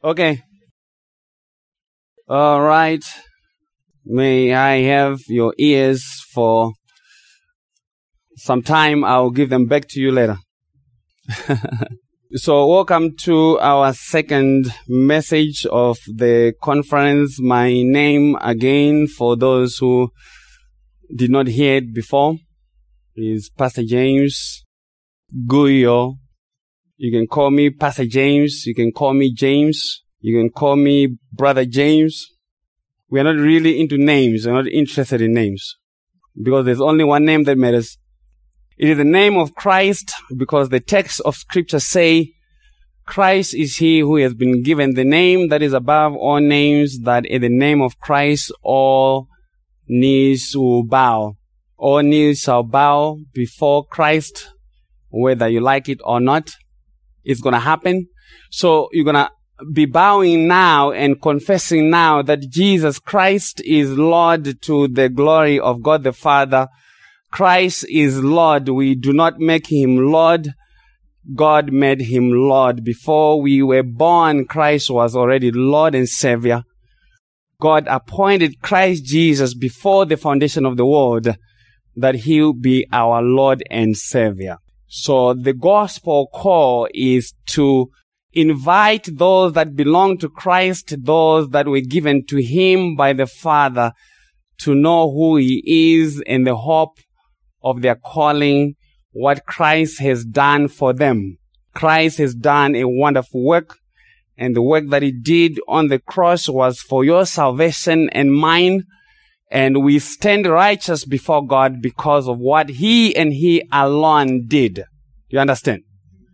Okay. All right. May I have your ears for some time? I'll give them back to you later. So welcome to our second message of the conference. My name, again, for those who did not hear it before, is Pastor James Guyo. You can call me Pastor James. You can call me James. You can call me Brother James. We are not really into names. We're not interested in names. Because there's only one name that matters. It is the name of Christ, because the text of Scripture say, Christ is he who has been given the name that is above all names, that in the name of Christ all knees will bow. All knees shall bow before Christ, whether you like it or not. It's going to happen. So you're going to be bowing now and confessing now that Jesus Christ is Lord to the glory of God the Father. Christ is Lord. We do not make him Lord. God made him Lord. Before we were born, Christ was already Lord and Savior. God appointed Christ Jesus before the foundation of the world that he will be our Lord and Savior. So the gospel call is to invite those that belong to Christ, those that were given to him by the Father, to know who he is and the hope of their calling, what Christ has done for them. Christ has done a wonderful work, and the work that he did on the cross was for your salvation and mine, and we stand righteous before God because of what he and he alone did. You understand?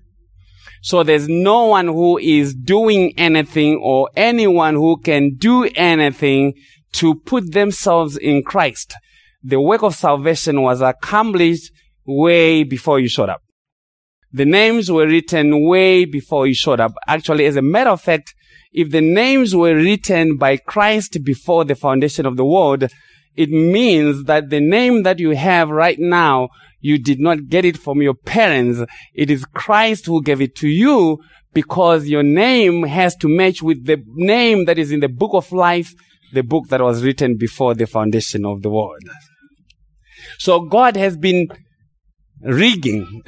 So there's no one who is doing anything or anyone who can do anything to put themselves in Christ. The work of salvation was accomplished way before you showed up. The names were written way before you showed up. Actually, as a matter of fact, if the names were written by Christ before the foundation of the world, it means that the name that you have right now, you did not get it from your parents. It is Christ who gave it to you, because your name has to match with the name that is in the book of life, the book that was written before the foundation of the world. So God has been rigging.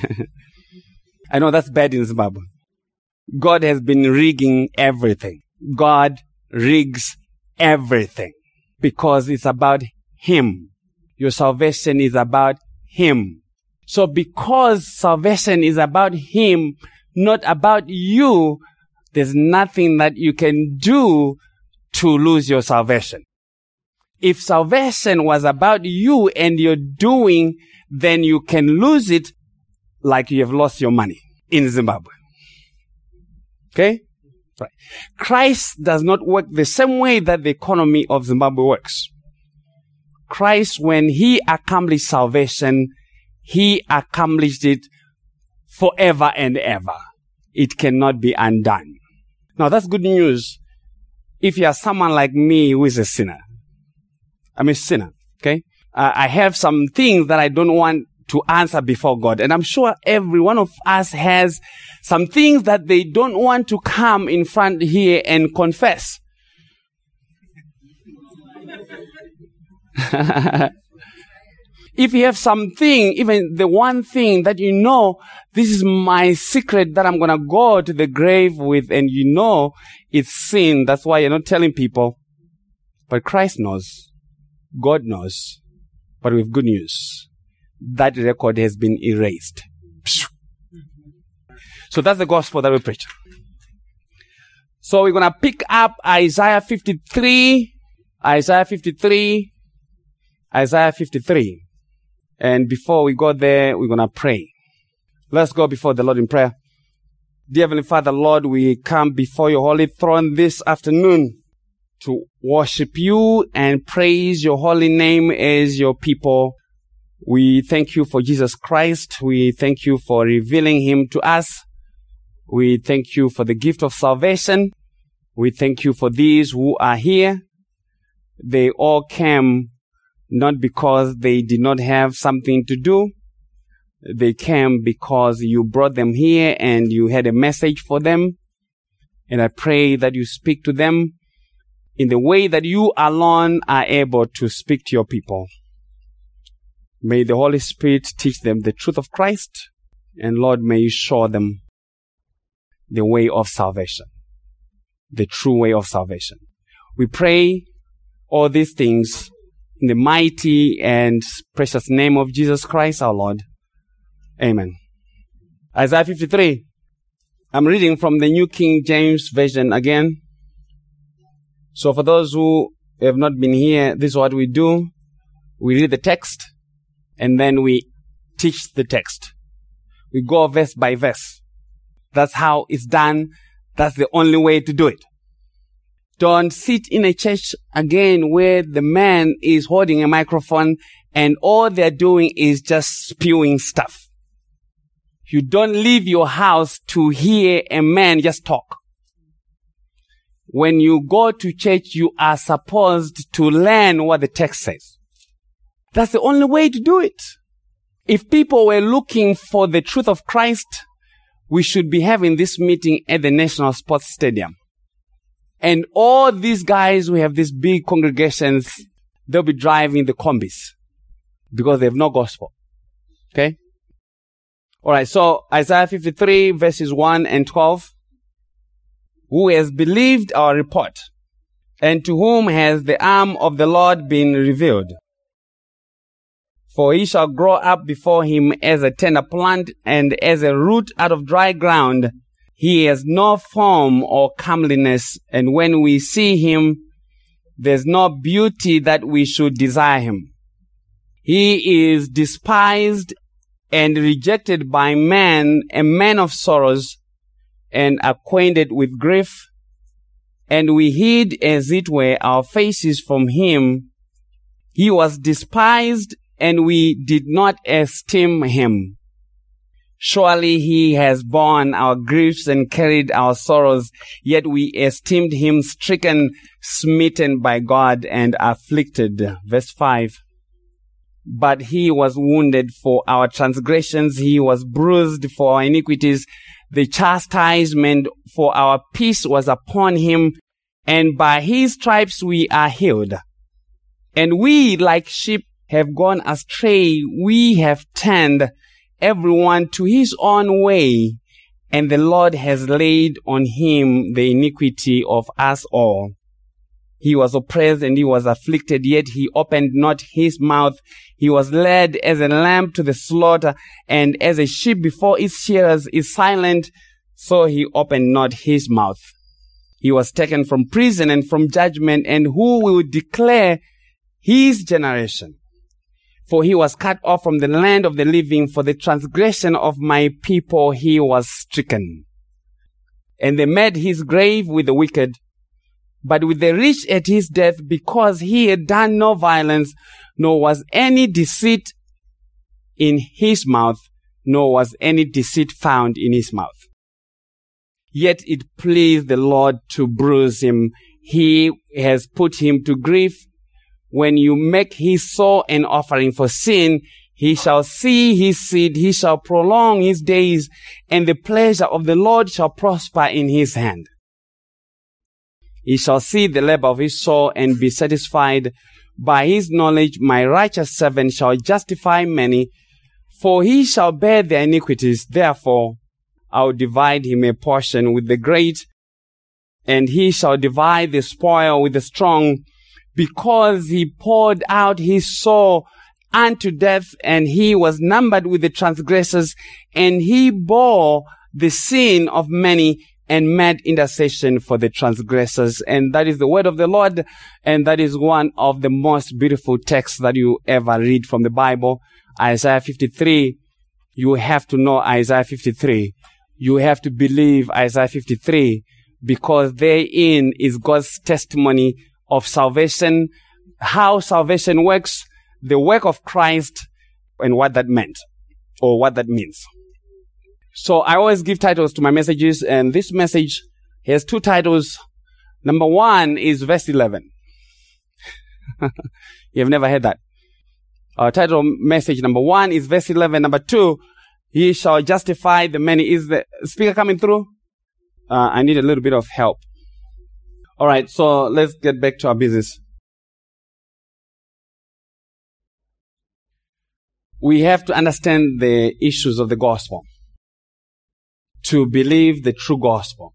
I know that's bad in Zimbabwe. God has been rigging everything. God rigs everything because it's about him. Your salvation is about him. So because salvation is about him, not about you, there's nothing that you can do to lose your salvation. If salvation was about you and you're doing, then you can lose it like you have lost your money in Zimbabwe. Okay? Right. Christ does not work the same way that the economy of Zimbabwe works. Christ, when he accomplished salvation, he accomplished it forever and ever. It cannot be undone. Now that's good news if you are someone like me who is a sinner. I'm a sinner, okay? I have some things that I don't want to answer before God. And I'm sure every one of us has some things that they don't want to come in front here and confess. If you have something, even the one thing that you know, this is my secret that I'm going to go to the grave with, and you know it's sin. That's why you're not telling people. But Christ knows. God knows. But with good news, that record has been erased. So that's the gospel that we preach. So we're going to pick up Isaiah 53. Isaiah 53. And before we go there, we're going to pray. Let's go before the Lord in prayer. Dear Heavenly Father, Lord, we come before your holy throne this afternoon to worship you and praise your holy name as your people. We thank you for Jesus Christ. We thank you for revealing him to us. We thank you for the gift of salvation. We thank you for these who are here. They all came not because they did not have something to do. They came because you brought them here and you had a message for them. And I pray that you speak to them in the way that you alone are able to speak to your people. May the Holy Spirit teach them the truth of Christ. And Lord, may you show them the way of salvation, the true way of salvation. We pray all these things in the mighty and precious name of Jesus Christ, our Lord. Amen. Isaiah 53. I'm reading from the New King James Version again. So for those who have not been here, this is what we do. We read the text, and then we teach the text. We go verse by verse. That's how it's done. That's the only way to do it. Don't sit in a church again where the man is holding a microphone and all they're doing is just spewing stuff. You don't leave your house to hear a man just talk. When you go to church, you are supposed to learn what the text says. That's the only way to do it. If people were looking for the truth of Christ, we should be having this meeting at the National Sports Stadium. And all these guys who have these big congregations, they'll be driving the combis because they have no gospel. Okay? Alright, so Isaiah 53 verses 1 and 12. Who has believed our report, and to whom has the arm of the Lord been revealed? For he shall grow up before him as a tender plant and as a root out of dry ground. He has no form or comeliness, and when we see him, there's no beauty that we should desire him. He is despised and rejected by man, a man of sorrows, and acquainted with grief, and we hid, as it were, our faces from him. He was despised, and we did not esteem him. Surely he has borne our griefs and carried our sorrows, yet we esteemed him stricken, smitten by God, and afflicted. Verse 5. But he was wounded for our transgressions, he was bruised for our iniquities. The chastisement for our peace was upon him, and by his stripes we are healed. And we, like sheep, have gone astray. We have turned everyone to his own way, and the Lord has laid on him the iniquity of us all. He was oppressed and he was afflicted, yet he opened not his mouth. He was led as a lamb to the slaughter, and as a sheep before its shearers is silent, so he opened not his mouth. He was taken from prison and from judgment, and who will declare his generation? For he was cut off from the land of the living. For the transgression of my people he was stricken. And they made his grave with the wicked, but with the rich at his death, because he had done no violence, nor was any deceit in his mouth, nor was any deceit found in his mouth. Yet it pleased the Lord to bruise him. He has put him to grief. When you make his soul an offering for sin, he shall see his seed, he shall prolong his days, and the pleasure of the Lord shall prosper in his hand. He shall see the labor of his soul and be satisfied. By his knowledge my righteous servant shall justify many, for he shall bear their iniquities. Therefore I will divide him a portion with the great, and he shall divide the spoil with the strong, because he poured out his soul unto death, and he was numbered with the transgressors, and he bore the sin of many and made intercession for the transgressors. And that is the word of the Lord, and that is one of the most beautiful texts that you ever read from the Bible. Isaiah 53. You have to know Isaiah 53. You have to believe Isaiah 53, because therein is God's testimony of salvation, how salvation works, the work of Christ, and what that meant, or what that means. So I always give titles to my messages, and this message has two titles. Number one is verse 11. You've never heard that. Our title message number one is verse 11. Number two, he shall justify the many. Is the speaker coming through? I need a little bit of help. All right, so let's get back to our business. We have to understand the issues of the gospel to believe the true gospel.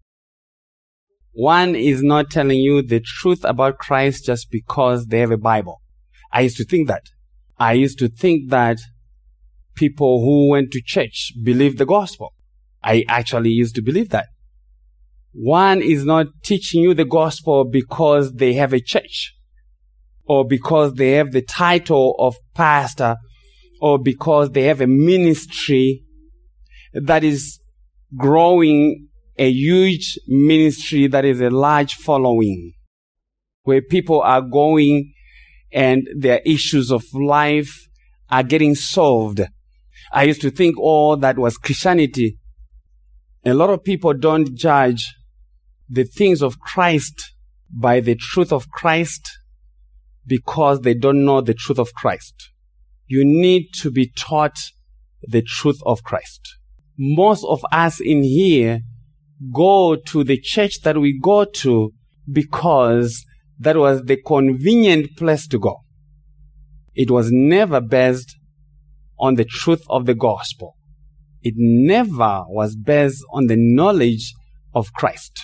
One is not telling you the truth about Christ just because they have a Bible. I used to think that. I used to think that people who went to church believed the gospel. I actually used to believe that. One is not teaching you the gospel because they have a church, or because they have the title of pastor, or because they have a ministry that is growing, a huge ministry that is a large following, where people are going and their issues of life are getting solved. I used to think all that was Christianity. A lot of people don't judge the things of Christ by the truth of Christ because they don't know the truth of Christ. You need to be taught the truth of Christ. Most of us in here go to the church that we go to because that was the convenient place to go. It was never based on the truth of the gospel. It never was based on the knowledge of Christ.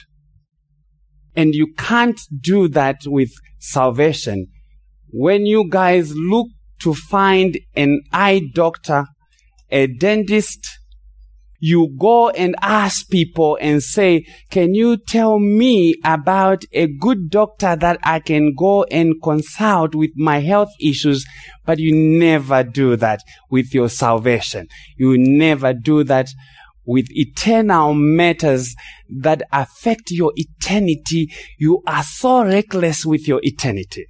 And you can't do that with salvation. When you guys look to find an eye doctor, a dentist, you go and ask people and say, can you tell me about a good doctor that I can go and consult with my health issues? But you never do that with your salvation. You never do that with eternal matters that affect your eternity. You are so reckless with your eternity.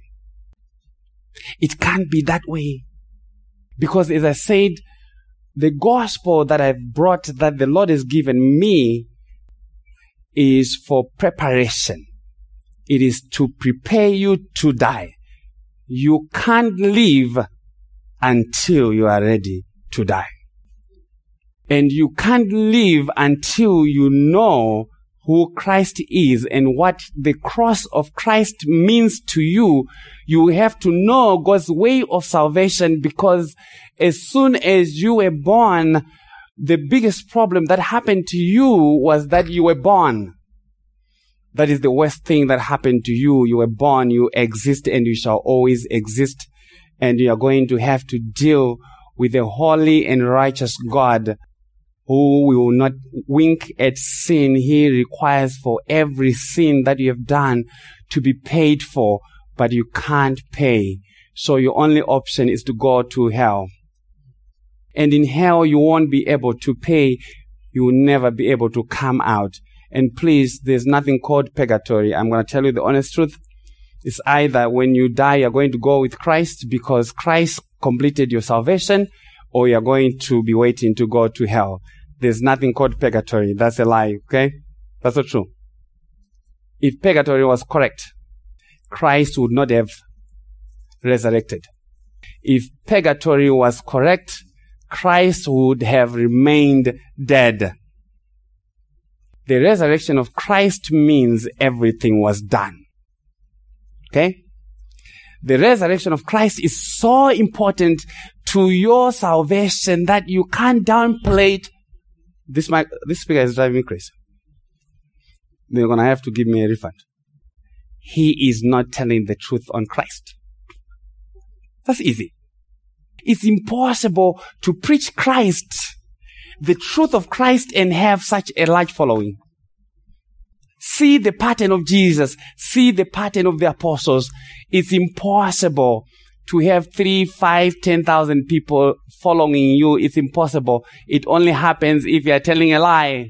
It can't be that way. Because as I said, the gospel that I've brought, that the Lord has given me, is for preparation. It is to prepare you to die. You can't live until you are ready to die. And you can't live until you know who Christ is and what the cross of Christ means to you. You have to know God's way of salvation, because as soon as you were born, the biggest problem that happened to you was that you were born. That is the worst thing that happened to you. You were born, you exist, and you shall always exist. And you are going to have to deal with a holy and righteous God who will not wink at sin. He requires for every sin that you have done to be paid for, but you can't pay. So your only option is to go to hell. And in hell, you won't be able to pay. You will never be able to come out. And please, there's nothing called purgatory. I'm going to tell you the honest truth. It's either when you die, you're going to go with Christ because Christ completed your salvation, or you're going to be waiting to go to hell. There's nothing called purgatory. That's a lie, okay? That's not true. If purgatory was correct, Christ would not have resurrected. If purgatory was correct, Christ would have remained dead. The resurrection of Christ means everything was done. Okay? The resurrection of Christ is so important to your salvation that you can't downplay it. This speaker is driving me crazy. They're going to have to give me a refund. He is not telling the truth on Christ. That's easy. It's impossible to preach Christ, the truth of Christ, and have such a large following. See the pattern of Jesus. See the pattern of the apostles. It's impossible to have 3, 5, 10,000 people following you. It's impossible. It only happens if you are telling a lie.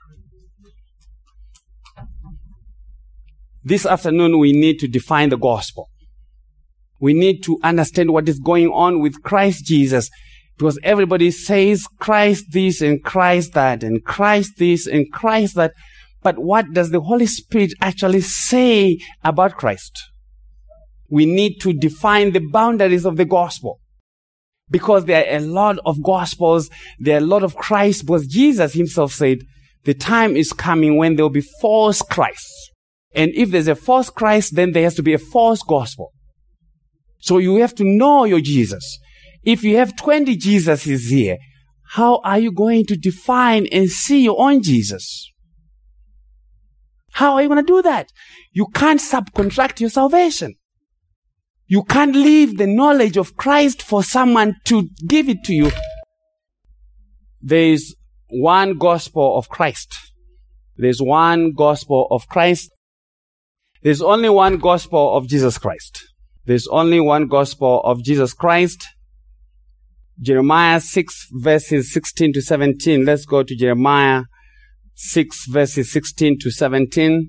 This afternoon, we need to define the gospel. We need to understand what is going on with Christ Jesus. Because everybody says Christ this and Christ that and Christ this and Christ that. But what does the Holy Spirit actually say about Christ? We need to define the boundaries of the gospel. Because there are a lot of gospels, there are a lot of Christ, because Jesus himself said, The time is coming when there will be false Christs. And if there's a false Christ, then there has to be a false gospel. So you have to know your Jesus. If you have 20 Jesuses here, how are you going to define and see your own Jesus? How are you going to do that? You can't subcontract your salvation. You can't leave the knowledge of Christ for someone to give it to you. There is one gospel of Christ. There's one gospel of Christ. There's only one gospel of Jesus Christ. There's only one gospel of Jesus Christ. Jeremiah 6 verses 16 to 17. Let's go to Jeremiah 6 verses 16 to 17.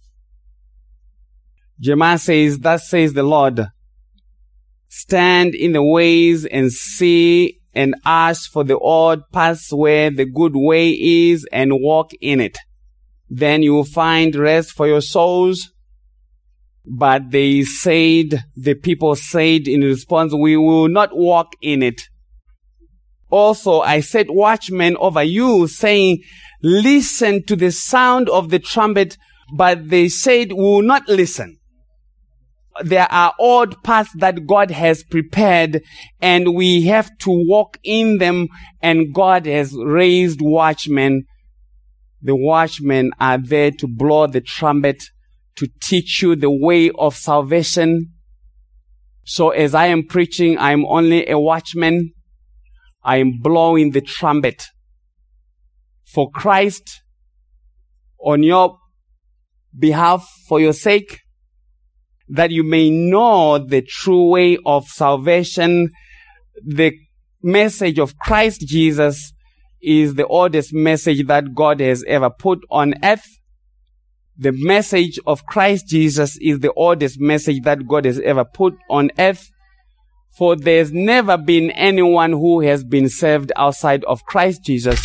Jeremiah says, "Thus says the Lord, stand in the ways and see and ask for the old paths where the good way is and walk in it. Then you will find rest for your souls." But the people said in response, "We will not walk in it." "Also, I set watchmen over you, saying, listen to the sound of the trumpet." But they said, "We will not listen." There are odd paths that God has prepared, and we have to walk in them, and God has raised watchmen. The watchmen are there to blow the trumpet, to teach you the way of salvation. So as I am preaching, I am only a watchman. I am blowing the trumpet for Christ on your behalf, for your sake, that you may know the true way of salvation. The message of Christ Jesus is the oldest message that God has ever put on earth. The message of Christ Jesus is the oldest message that God has ever put on earth. For there's never been anyone who has been saved outside of Christ Jesus.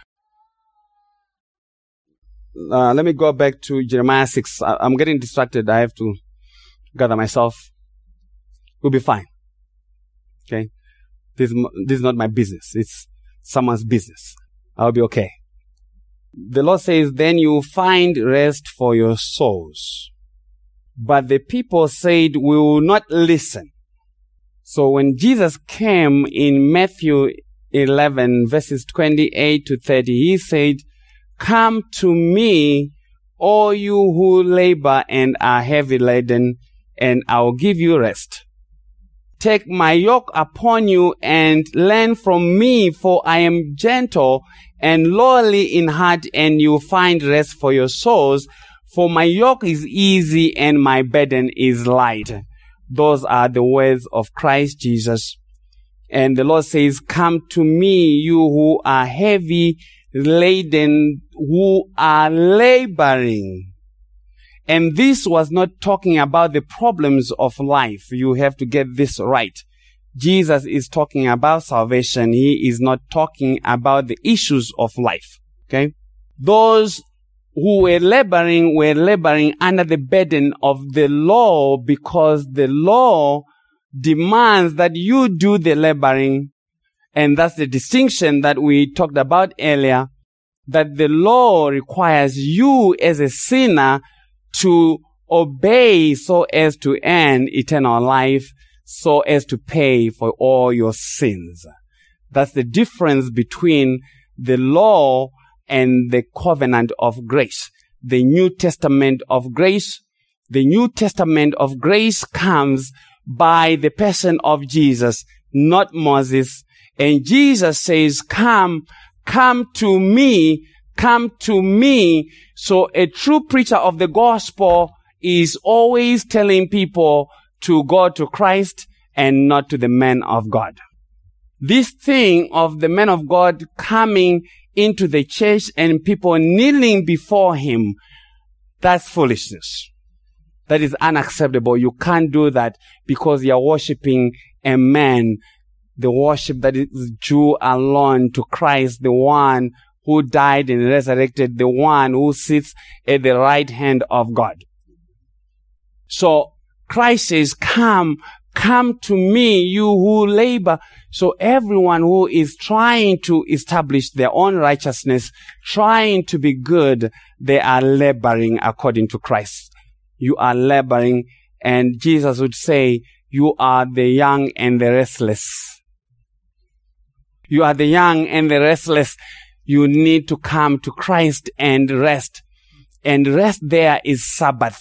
Let me go back to Jeremiah 6. I'm getting distracted. I have to gather myself. We'll be fine. Okay? This is not my business. It's someone's business. I'll be okay. The Lord says, "Then you find rest for your souls." But the people said, "We will not listen." So when Jesus came in Matthew 11 verses 28 to 30, he said, "Come to me, all you who labor and are heavy laden, and I will give you rest. Take my yoke upon you and learn from me, for I am gentle and lowly in heart, and you find rest for your souls. For my yoke is easy and my burden is light." Those are the words of Christ Jesus. And the Lord says, "Come to me, you who are heavy laden, who are laboring." And this was not talking about the problems of life. You have to get this right. Jesus is talking about salvation. He is not talking about the issues of life. Okay? Those who were laboring under the burden of the law, because the law demands that you do the laboring. And that's the distinction that we talked about earlier, that the law requires you as a sinner to obey so as to earn eternal life, so as to pay for all your sins. That's the difference between the law and the covenant of grace. The New Testament of grace. The New Testament of grace comes by the person of Jesus, not Moses. And Jesus says, come to me, come to me. So a true preacher of the gospel is always telling people to go to Christ and not to the man of God. This thing of the man of God coming into the church and people kneeling before him, that's foolishness. That is unacceptable. You can't do that because you're worshiping a man. The worship that is due alone to Christ, the one who died and resurrected, the one who sits at the right hand of God. So Christ says, come Come to me, you who labor. So everyone who is trying to establish their own righteousness, trying to be good, they are laboring according to Christ. You are laboring, and Jesus would say, you are the young and the restless. You are the young and the restless. You need to come to Christ and rest. And rest there is Sabbath.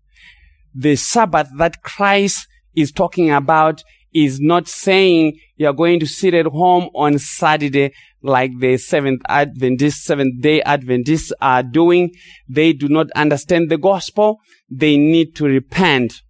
The Sabbath that Christ is talking about is not saying you're going to sit at home on Saturday like the Seventh-day Adventists are doing. They do not understand the gospel. They need to repent.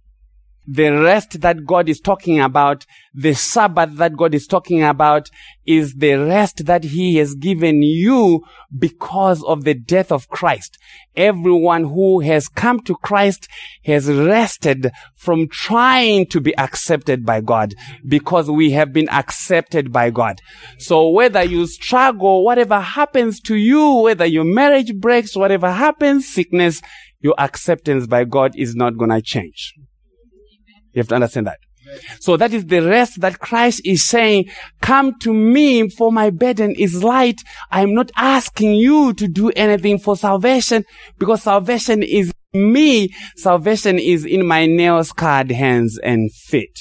The rest that God is talking about, the Sabbath that God is talking about, is the rest that He has given you because of the death of Christ. Everyone who has come to Christ has rested from trying to be accepted by God, because we have been accepted by God. So whether you struggle, whatever happens to you, whether your marriage breaks, whatever happens, sickness, your acceptance by God is not going to change. You have to understand that. So that is the rest that Christ is saying, come to me, for my burden is light. I am not asking you to do anything for salvation, because salvation is me. Salvation is in my nail-scarred hands and feet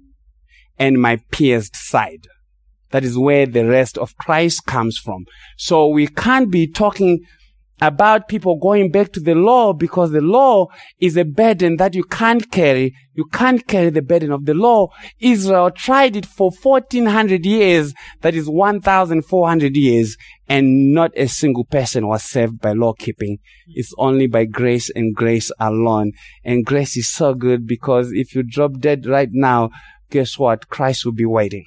and my pierced side. That is where the rest of Christ comes from. So we can't be talking about people going back to the law, because the law is a burden that you can't carry. You can't carry the burden of the law. Israel tried it for 1400 years. That is 1,400 years. And not a single person was saved by law keeping. It's only by grace and grace alone. And grace is so good, because if you drop dead right now, guess what? Christ will be waiting,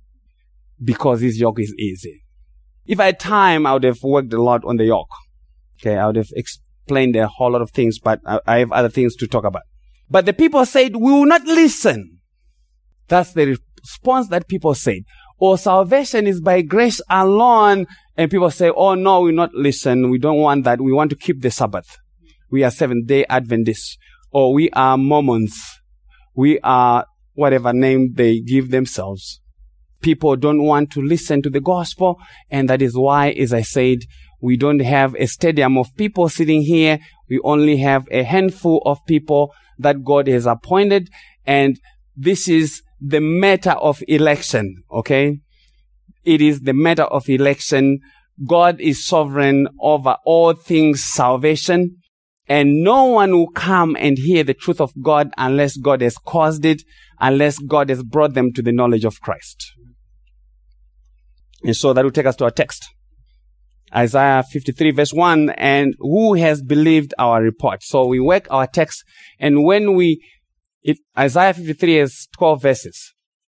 because his yoke is easy. If I had time, I would have worked a lot on the yoke. Okay, I would have explained a whole lot of things, but I have other things to talk about. But the people said, we will not listen. That's the response that people said. Or salvation is by grace alone. And people say, oh no, we will not listen. We don't want that. We want to keep the Sabbath. We are Seventh-day Adventists. Or we are Mormons. We are whatever name they give themselves. People don't want to listen to the gospel. And that is why, as I said, we don't have a stadium of people sitting here. We only have a handful of people that God has appointed. And this is the matter of election, okay? It is the matter of election. God is sovereign over all things salvation. And no one will come and hear the truth of God unless God has caused it, unless God has brought them to the knowledge of Christ. And so that will take us to our text. Isaiah 53 verse 1, and who has believed our report? So we work our text, and when Isaiah 53 has 12 verses.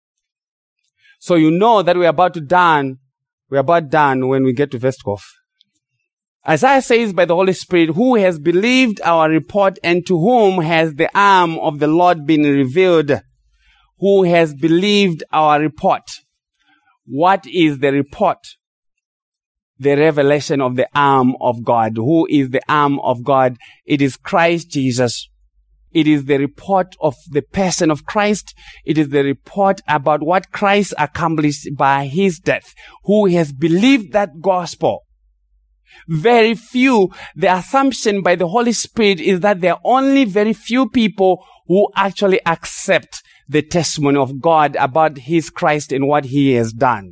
So you know that we're about done when we get to verse 12. Isaiah says by the Holy Spirit, who has believed our report, and to whom has the arm of the Lord been revealed? Who has believed our report? What is the report? The revelation of the arm of God. Who is the arm of God? It is Christ Jesus. It is the report of the person of Christ. It is the report about what Christ accomplished by his death. Who has believed that gospel? Very few. The assumption by the Holy Spirit is that there are only very few people who actually accept the testimony of God about his Christ and what he has done.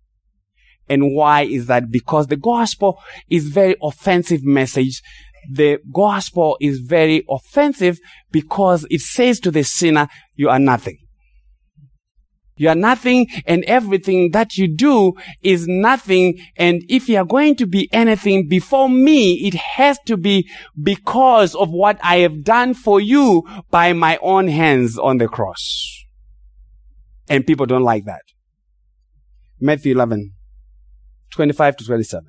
And why is that? Because the gospel is very offensive message. The gospel is very offensive because it says to the sinner, you are nothing. You are nothing, and everything that you do is nothing. And if you are going to be anything before me, it has to be because of what I have done for you by my own hands on the cross. And people don't like that. Matthew 11. 25 to 27.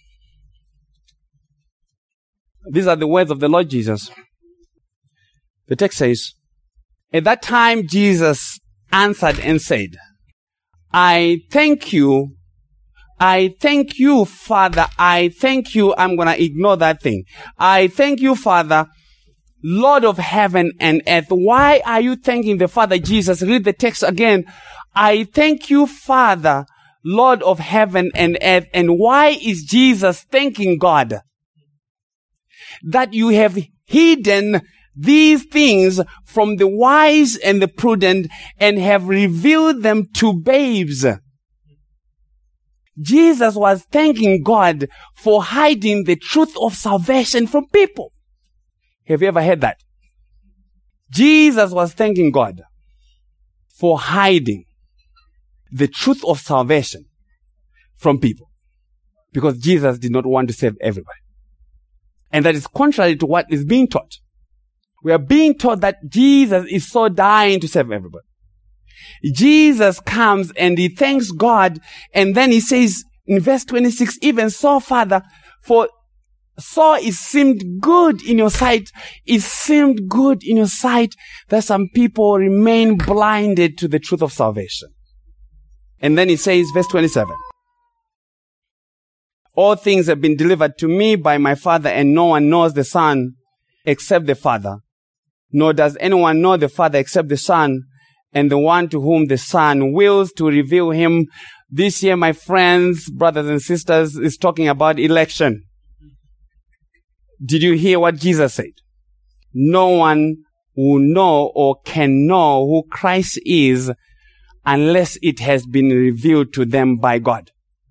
These are the words of the Lord Jesus. The text says, at that time Jesus answered and said, I thank you, Father. I thank you. I'm going to ignore that thing. I thank you, Father, Lord of heaven and earth. Why are you thanking the Father, Jesus? Read the text again. I thank you, Father, Lord of heaven and earth. And why is Jesus thanking God? That you have hidden these things from the wise and the prudent and have revealed them to babes. Jesus was thanking God for hiding the truth of salvation from people. Have you ever heard that? Jesus was thanking God for hiding the truth of salvation from people because Jesus did not want to save everybody. And that is contrary to what is being taught. We are being taught that Jesus is so dying to save everybody. Jesus comes and he thanks God, and then he says in verse 26, even so, Father, for so it seemed good in your sight. It seemed good in your sight that some people remain blinded to the truth of salvation. And then he says, verse 27, all things have been delivered to me by my Father, and no one knows the Son except the Father, nor does anyone know the Father except the Son, and the one to whom the Son wills to reveal him. This year, my friends, brothers and sisters, is talking about election. Did you hear what Jesus said? No one will know or can know who Christ is unless it has been revealed to them by God.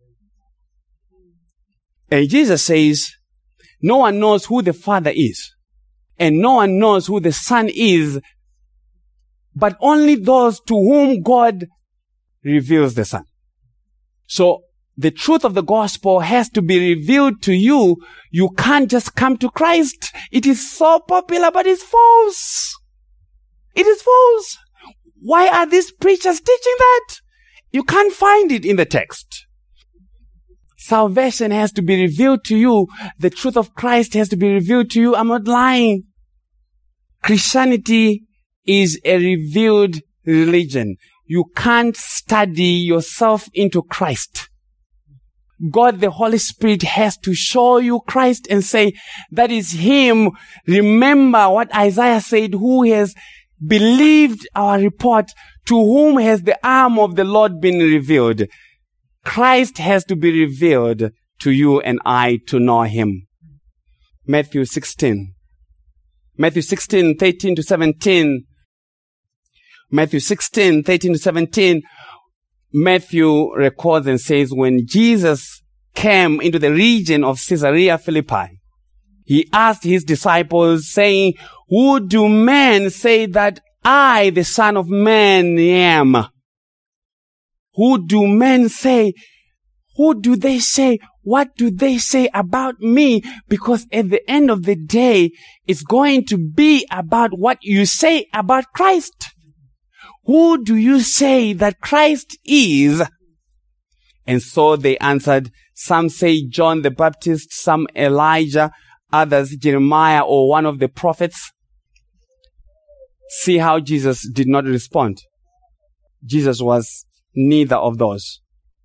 And Jesus says, no one knows who the Father is, and no one knows who the Son is, but only those to whom God reveals the Son. So, the truth of the gospel has to be revealed to you. You can't just come to Christ. It is so popular, but it's false. It is false. Why are these preachers teaching that? You can't find it in the text. Salvation has to be revealed to you. The truth of Christ has to be revealed to you. I'm not lying. Christianity is a revealed religion. You can't study yourself into Christ. God, the Holy Spirit, has to show you Christ and say, that is Him. Remember what Isaiah said, who has believed our report, to whom has the arm of the Lord been revealed. Christ has to be revealed to you and I to know Him. Matthew 16, 13 to 17. Matthew 16, 13 to 17. Matthew records and says, when Jesus came into the region of Caesarea Philippi, he asked his disciples, saying, who do men say that I, the Son of Man, am? Who do men say? Who do they say? What do they say about me? Because at the end of the day, it's going to be about what you say about Christ. Who do you say that Christ is? And so they answered, some say John the Baptist, some Elijah, others Jeremiah or one of the prophets. See how Jesus did not respond. Jesus was neither of those.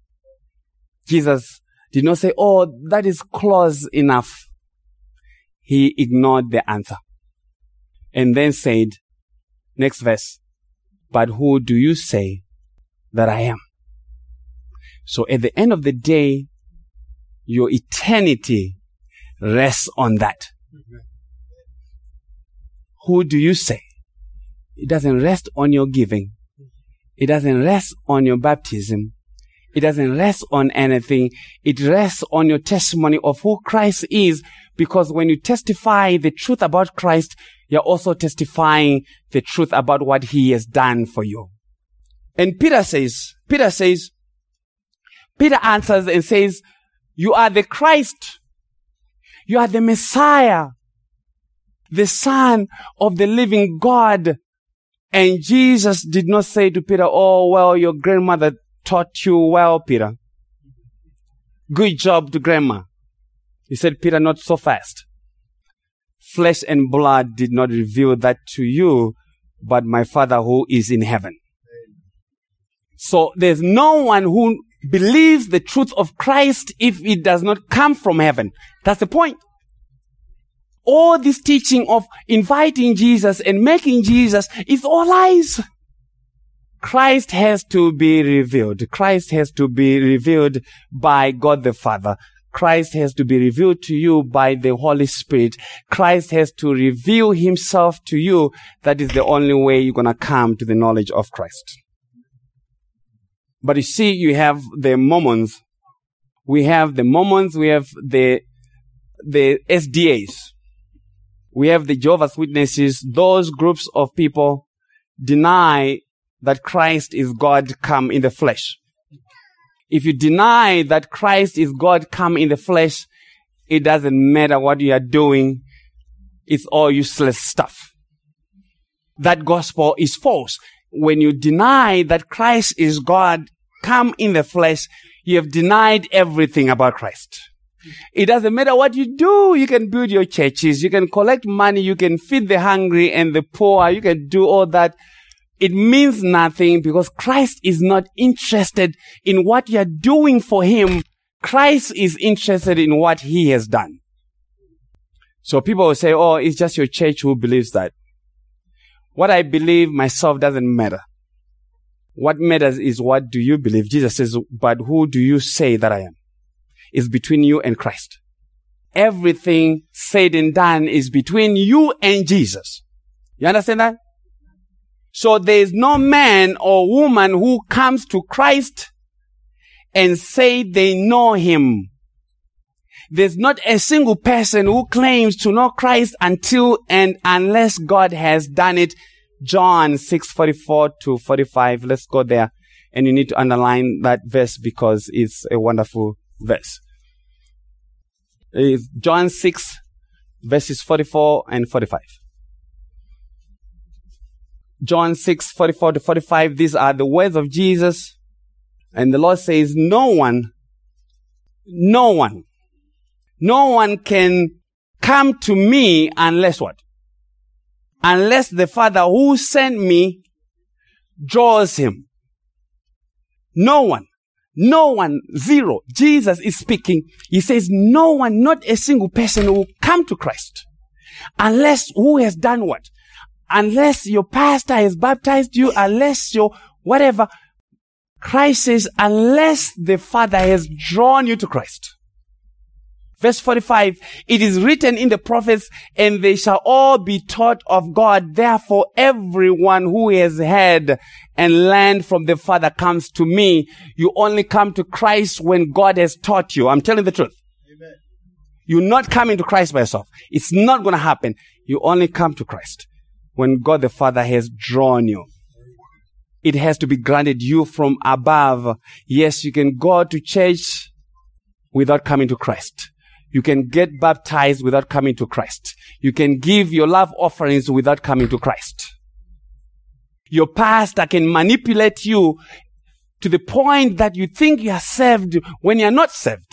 Jesus did not say, oh, that is close enough. He ignored the answer. And then said, next verse, but who do you say that I am? So at the end of the day, your eternity rests on that. Who do you say? It doesn't rest on your giving. It doesn't rest on your baptism. It doesn't rest on anything. It rests on your testimony of who Christ is, because when you testify the truth about Christ, you're also testifying the truth about what He has done for you. And Peter answers and says, you are the Christ. You are the Messiah, the Son of the living God. And Jesus did not say to Peter, oh, well, your grandmother taught you well, Peter. Good job to grandma. He said, Peter, not so fast. Flesh and blood did not reveal that to you, but my Father who is in heaven. So there's no one who believes the truth of Christ if it does not come from heaven. That's the point. all this teaching of inviting Jesus and making Jesus is all lies. Christ has to be revealed. Christ has to be revealed by God the Father. Christ has to be revealed to you by the Holy Spirit. Christ has to reveal himself to you. That is the only way you're going to come to the knowledge of Christ. But you see, you have the Mormons. We have the Mormons. We have the SDAs. We have the Jehovah's Witnesses. Those groups of people deny that Christ is God come in the flesh. If you deny that Christ is God come in the flesh, it doesn't matter what you are doing. It's all useless stuff. That gospel is false. When you deny that Christ is God come in the flesh, you have denied everything about Christ. It doesn't matter what you do. You can build your churches. You can collect money. You can feed the hungry and the poor. You can do all that. It means nothing because Christ is not interested in what you're doing for him. Christ is interested in what he has done. So people will say, oh, it's just your church who believes that. What I believe myself doesn't matter. What matters is what do you believe? Jesus says, but who do you say that I am? It's between you and Christ. Everything said and done is between you and Jesus. You understand that? So there is no man or woman who comes to Christ and say they know him. There's not a single person who claims to know Christ until and unless God has done it. John 6:44 to 45. Let's go there. And you need to underline that verse because it's a wonderful verse. It's John 6 verses 44 and 45. John 6:44 to 45. These are the words of Jesus. And the Lord says, no one can come to me unless what? Unless the Father who sent me draws him. No one, zero. Jesus is speaking. He says, no one, not a single person will come to Christ unless who has done what? Unless your pastor has baptized you, unless your whatever. Christ says, unless the Father has drawn you to Christ. Verse 45, it is written in the prophets, and they shall all be taught of God. Therefore, everyone who has heard and learned from the Father comes to me. You only come to Christ when God has taught you. I'm telling the truth. Amen. You're not coming to Christ by yourself. It's not going to happen. You only come to Christ when God the Father has drawn you. It has to be granted you from above. Yes, you can go to church without coming to Christ. You can get baptized without coming to Christ. You can give your love offerings without coming to Christ. Your pastor can manipulate you to the point that you think you are saved when you are not saved.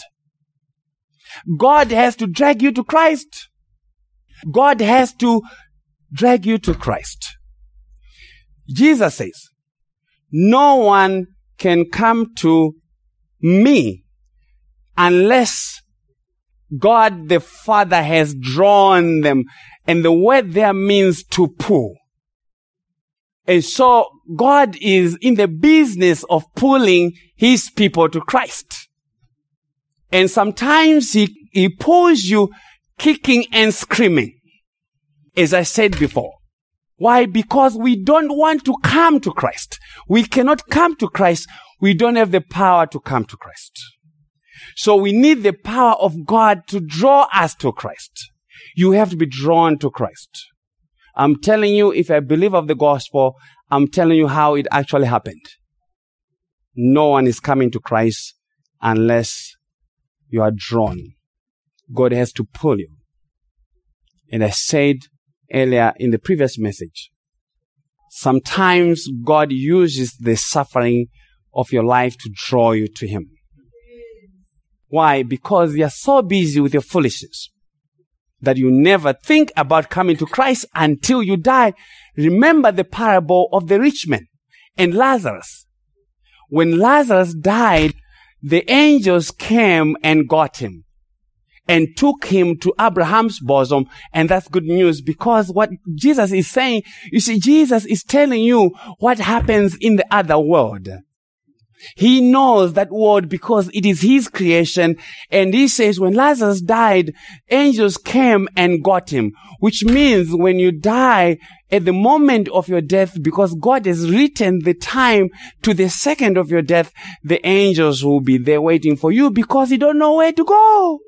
God has to drag you to Christ. God has to drag you to Christ. Jesus says, no one can come to me unless God the Father has drawn them. And the word there means to pull. And so God is in the business of pulling his people to Christ. And sometimes he pulls you kicking and screaming. As I said before. Why? Because we don't want to come to Christ. We cannot come to Christ. We don't have the power to come to Christ. So we need the power of God to draw us to Christ. You have to be drawn to Christ. I'm telling you, if I believe of the gospel, I'm telling you how it actually happened. No one is coming to Christ unless you are drawn. God has to pull you. And I said earlier in the previous message, sometimes God uses the suffering of your life to draw you to him. Why? Because you are so busy with your foolishness that you never think about coming to Christ until you die. Remember the parable of the rich man and Lazarus. When Lazarus died, the angels came and got him. and took him to Abraham's bosom. And that's good news, because what Jesus is saying, you see, Jesus is telling you what happens in the other world. He knows that world because it is his creation. And he says when Lazarus died, angels came and got him, which means when you die at the moment of your death, because God has written the time to the second of your death, the angels will be there waiting for you because you don't know where to go.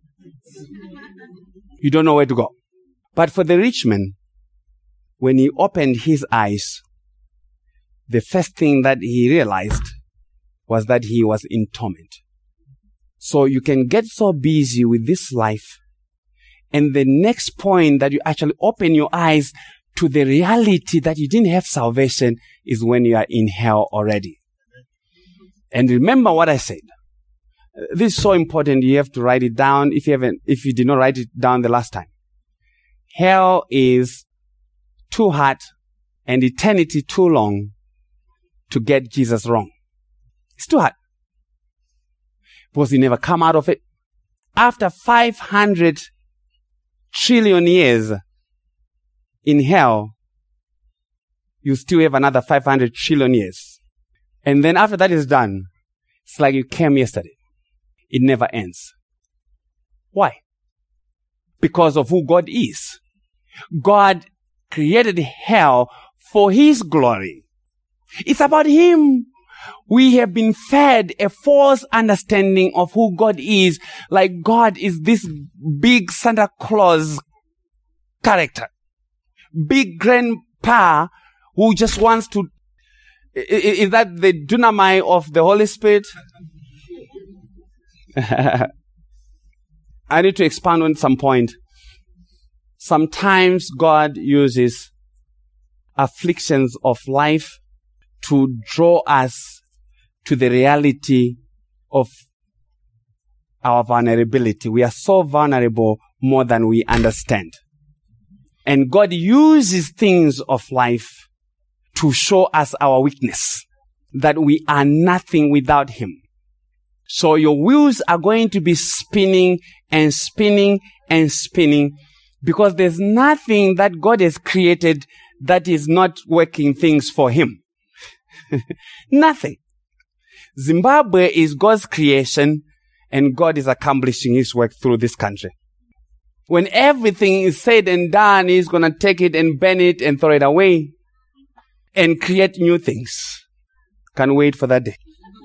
You don't know where to go. But for the rich man, when he opened his eyes, the first thing that he realized was that he was in torment. So you can get so busy with this life, and the next point that you actually open your eyes to the reality that you didn't have salvation is when you are in hell already. And remember what I said. This is so important. You have to write it down if you did not write it down the last time. Hell is too hard and eternity too long to get Jesus wrong. It's too hard, because you never come out of it. After 500 trillion years in hell, you still have another 500 trillion years. And then after that is done, it's like you came yesterday. It never ends. Why? Because of who God is. God created hell for his glory. It's about him. We have been fed a false understanding of who God is, like God is this big Santa Claus character, big grandpa who just wants to, is that the dynamite of the Holy Spirit? I need to expand on some point. Sometimes God uses afflictions of life to draw us to the reality of our vulnerability. We are so vulnerable more than we understand. And God uses things of life to show us our weakness, that we are nothing without him. So your wheels are going to be spinning and spinning and spinning, because there's nothing that God has created that is not working things for him. Nothing. Zimbabwe is God's creation, and God is accomplishing his work through this country. When everything is said and done, he's going to take it and burn it and throw it away and create new things. Can't wait for that day.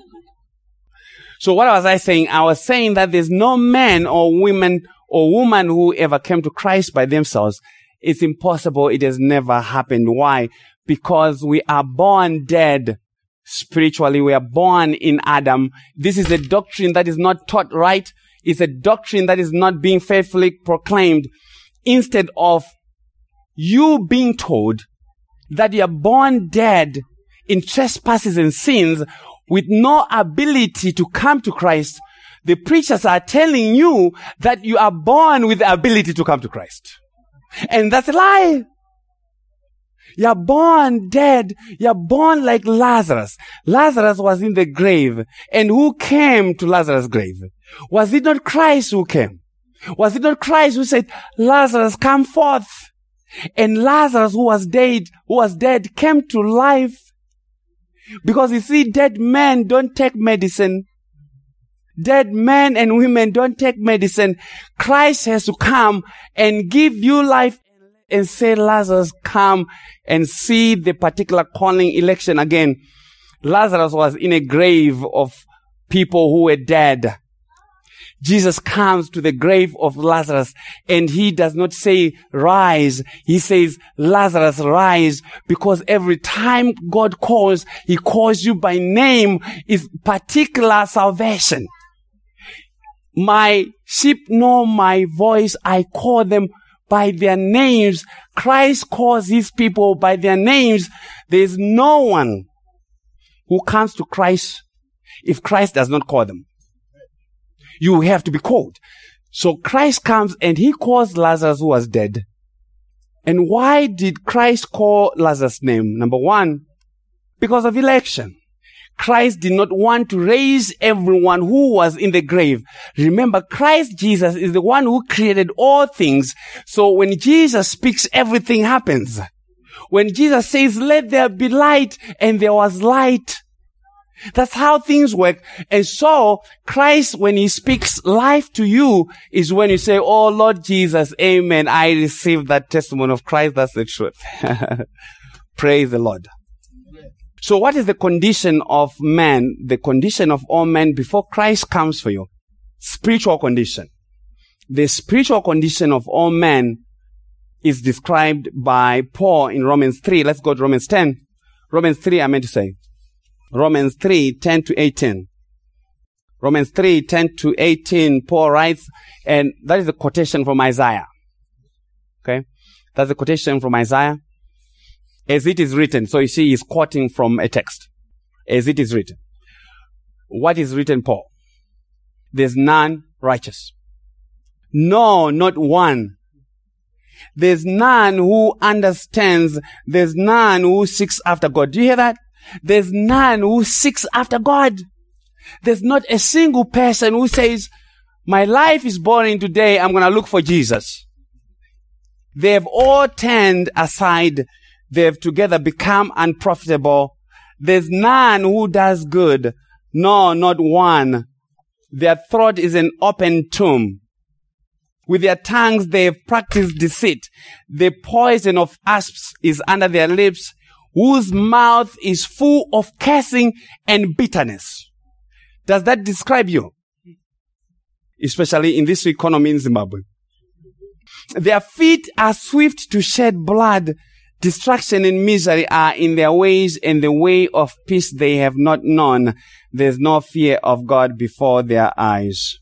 So what was I saying? I was saying that there's no man or woman who ever came to Christ by themselves. It's impossible. It has never happened. Why? Because we are born dead spiritually. We are born in Adam. This is a doctrine that is not taught right. It's a doctrine that is not being faithfully proclaimed. Instead of you being told that you are born dead in trespasses and sins with no ability to come to Christ, the preachers are telling you that you are born with the ability to come to Christ. And that's a lie. You're born dead. You're born like Lazarus. Lazarus was in the grave. And who came to Lazarus' grave? Was it not Christ who came? Was it not Christ who said, Lazarus, come forth? And Lazarus, who was dead, came to life. Because you see, dead men don't take medicine. Dead men and women don't take medicine. Christ has to come and give you life and say, Lazarus, come and see the particular calling election again. Lazarus was in a grave of people who were dead. Jesus comes to the grave of Lazarus, and he does not say, rise. He says, Lazarus, rise, because every time God calls, he calls you by name, is particular salvation. My sheep know my voice. I call them by their names. Christ calls his people by their names. There is no one who comes to Christ if Christ does not call them. You have to be called. So Christ comes and he calls Lazarus who was dead. And why did Christ call Lazarus' name? Number one, because of election. Christ did not want to raise everyone who was in the grave. Remember, Christ Jesus is the one who created all things. So when Jesus speaks, everything happens. When Jesus says, let there be light, and there was light. That's how things work. And so Christ, when he speaks life to you, is when you say, oh Lord Jesus, amen. I received that testimony of Christ. That's the truth. Praise the Lord. So what is the condition of man? The condition of all men before Christ comes for you? Spiritual condition. The spiritual condition of all men is described by Paul in Romans 3. Let's go to Romans 10. Romans 3, I meant to say. Romans 3, 10 to 18. Romans 3, 10 to 18, Paul writes, and that is a quotation from Isaiah. Okay? That's a quotation from Isaiah. As it is written. So you see, he's quoting from a text. As it is written. What is written, Paul? There's none righteous. No, not one. There's none who understands. There's none who seeks after God. Do you hear that? There's none who seeks after God. There's not a single person who says, my life is boring today, I'm going to look for Jesus. They've all turned aside. They've together become unprofitable. There's none who does good. No, not one. Their throat is an open tomb. With their tongues they have practiced deceit. The poison of asps is under their lips, whose mouth is full of cursing and bitterness. Does that describe you? Especially in this economy in Zimbabwe. Their feet are swift to shed blood. Destruction and misery are in their ways, and the way of peace they have not known. There's no fear of God before their eyes.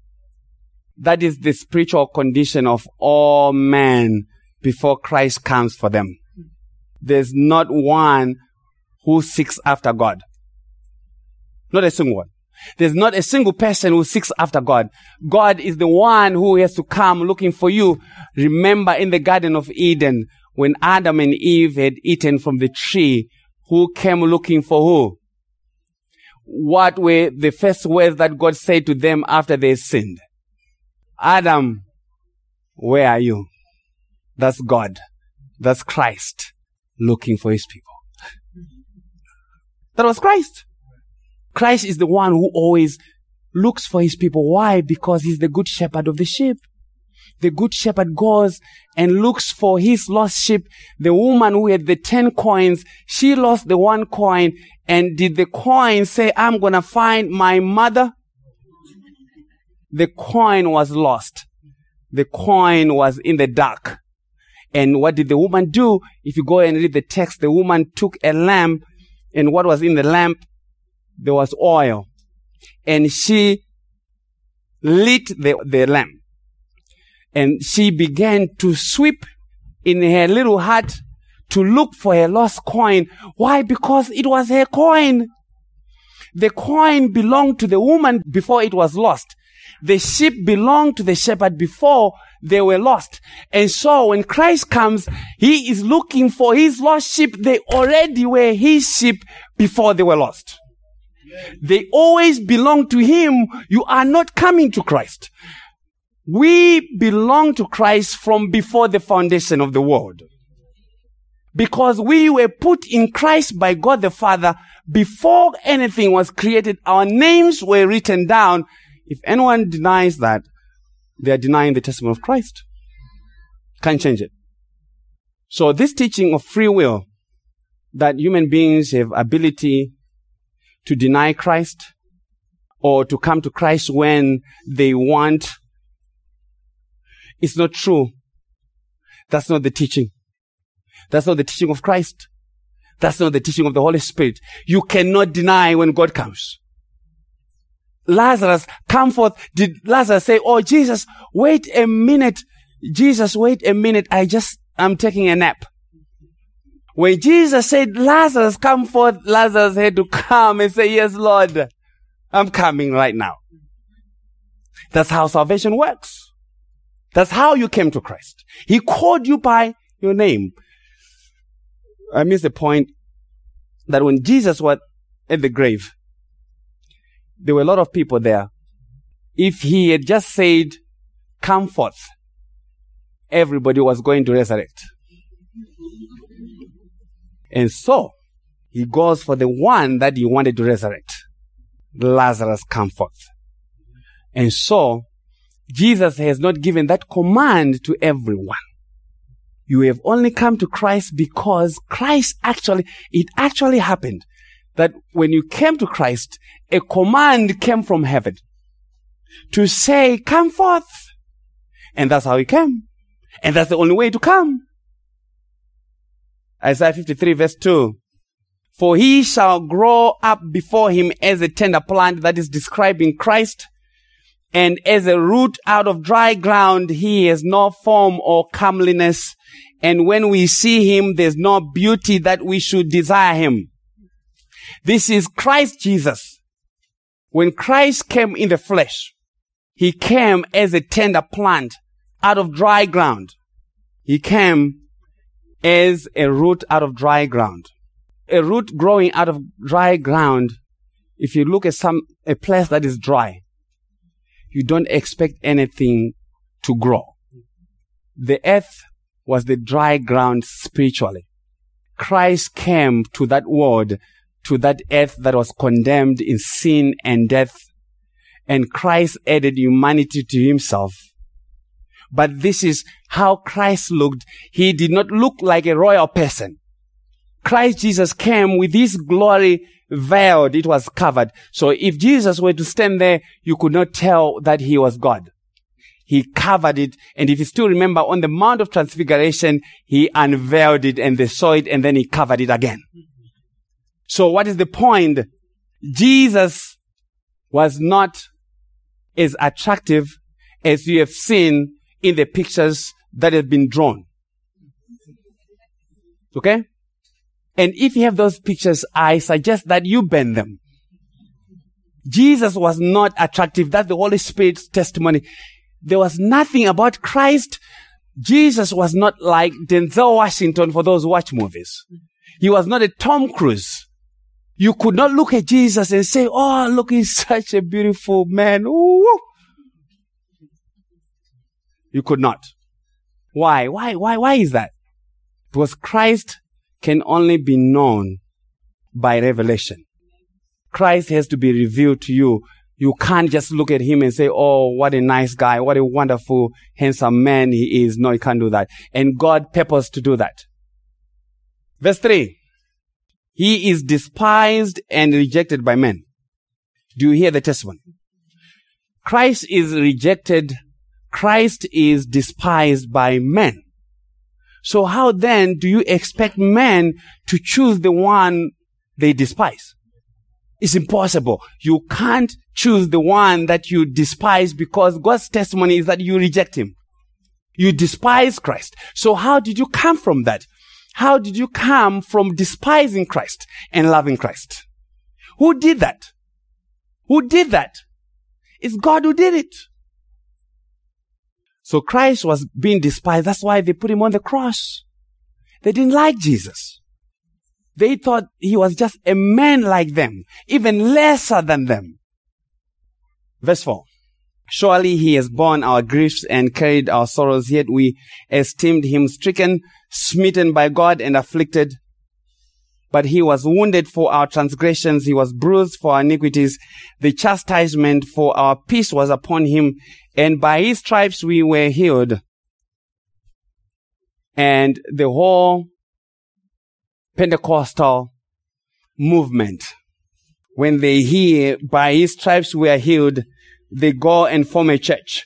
That is the spiritual condition of all men before Christ comes for them. There's not one who seeks after God. Not a single one. There's not a single person who seeks after God. God is the one who has to come looking for you. Remember in the Garden of Eden, when Adam and Eve had eaten from the tree, who came looking for who? What were the first words that God said to them after they sinned? Adam, where are you? That's God. That's Christ looking for his people. That was Christ. Christ is the one who always looks for his people. Why? Because he's the good shepherd of the sheep. The good shepherd goes and looks for his lost sheep. The woman who had the 10 coins, she lost the 1 coin. And did the coin say, I'm going to find my mother? The coin was lost. The coin was in the dark. And what did the woman do? If you go and read the text, the woman took a lamp, and what was in the lamp? There was oil. And she lit the lamp. And she began to sweep in her little hut to look for her lost coin. Why? Because it was her coin. The coin belonged to the woman before it was lost. The sheep belonged to the shepherd before they were lost. And so when Christ comes, he is looking for his lost sheep. They already were his sheep before they were lost. They always belong to him. You are not coming to Christ. We belong to Christ from before the foundation of the world. Because we were put in Christ by God the Father before anything was created. Our names were written down. If anyone denies that, they are denying the testimony of Christ. Can't change it. So this teaching of free will, that human beings have ability to deny Christ or to come to Christ when they want, it's not true. That's not the teaching. That's not the teaching of Christ. That's not the teaching of the Holy Spirit. You cannot deny when God comes. Lazarus, come forth. Did Lazarus say, oh, Jesus, wait a minute. Jesus, wait a minute. I'm taking a nap. When Jesus said, Lazarus, come forth, Lazarus had to come and say, yes, Lord, I'm coming right now. That's how salvation works. That's how you came to Christ. He called you by your name. I missed the point that when Jesus was at the grave, there were a lot of people there. If he had just said, "Come forth," everybody was going to resurrect. And so, he goes for the one that he wanted to resurrect. Lazarus, come forth. And so, Jesus has not given that command to everyone. You have only come to Christ because it actually happened that when you came to Christ, a command came from heaven to say, "Come forth." And that's how he came. And that's the only way to come. Isaiah 53 verse 2. For he shall grow up before him as a tender plant, that is describing Christ, and as a root out of dry ground. He has no form or comeliness, and when we see him, there's no beauty that we should desire him. This is Christ Jesus. When Christ came in the flesh, he came as a tender plant out of dry ground. He came as a root out of dry ground. A root growing out of dry ground, if you look at a place that is dry, you don't expect anything to grow. The earth was the dry ground spiritually. Christ came to that world, to that earth that was condemned in sin and death, and Christ added humanity to himself. But this is how Christ looked. He did not look like a royal person. Christ Jesus came with his glory veiled. It was covered. So if Jesus were to stand there, you could not tell that he was God. He covered it. And if you still remember, on the Mount of Transfiguration, he unveiled it and they saw it and then he covered it again. So what is the point? Jesus was not as attractive as you have seen in the pictures that have been drawn. Okay? And if you have those pictures, I suggest that you burn them. Jesus was not attractive. That's the Holy Spirit's testimony. There was nothing about Christ. Jesus was not like Denzel Washington for those who watch movies. He was not a Tom Cruise. You could not look at Jesus and say, "Oh, look, he's such a beautiful man." Ooh. You could not. Why? Why is that? Because Christ can only be known by revelation. Christ has to be revealed to you. You can't just look at him and say, "Oh, what a nice guy, what a wonderful, handsome man he is." No, you can't do that. And God purposed to do that. Verse 3. He is despised and rejected by men. Do you hear the testimony? Christ is rejected. Christ is despised by men. So how then do you expect men to choose the one they despise? It's impossible. You can't choose the one that you despise because God's testimony is that you reject him. You despise Christ. So how did you come from that? How did you come from despising Christ and loving Christ? Who did that? Who did that? It's God who did it. So Christ was being despised. That's why they put him on the cross. They didn't like Jesus. They thought he was just a man like them, even lesser than them. Verse 4. Surely he has borne our griefs and carried our sorrows, yet we esteemed him stricken, smitten by God, and afflicted. But he was wounded for our transgressions, he was bruised for our iniquities. The chastisement for our peace was upon him, and by his stripes we were healed. And the whole Pentecostal movement, when they hear by his stripes we are healed, they go and form a church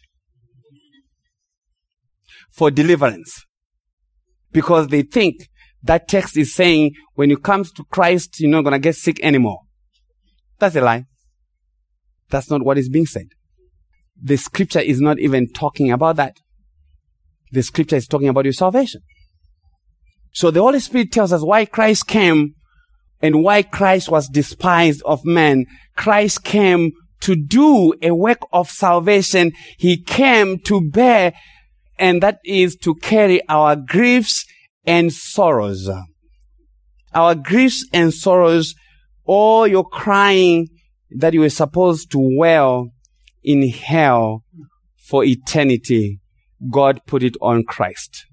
for deliverance. Because they think that text is saying when you come to Christ, you're not going to get sick anymore. That's a lie. That's not what is being said. The scripture is not even talking about that. The scripture is talking about your salvation. So the Holy Spirit tells us why Christ came and why Christ was despised of men. Christ came to do a work of salvation. He came to bear, and that is to carry our griefs and sorrows. Our griefs and sorrows All your crying that you were supposed to wail in hell for eternity, God put it on Christ.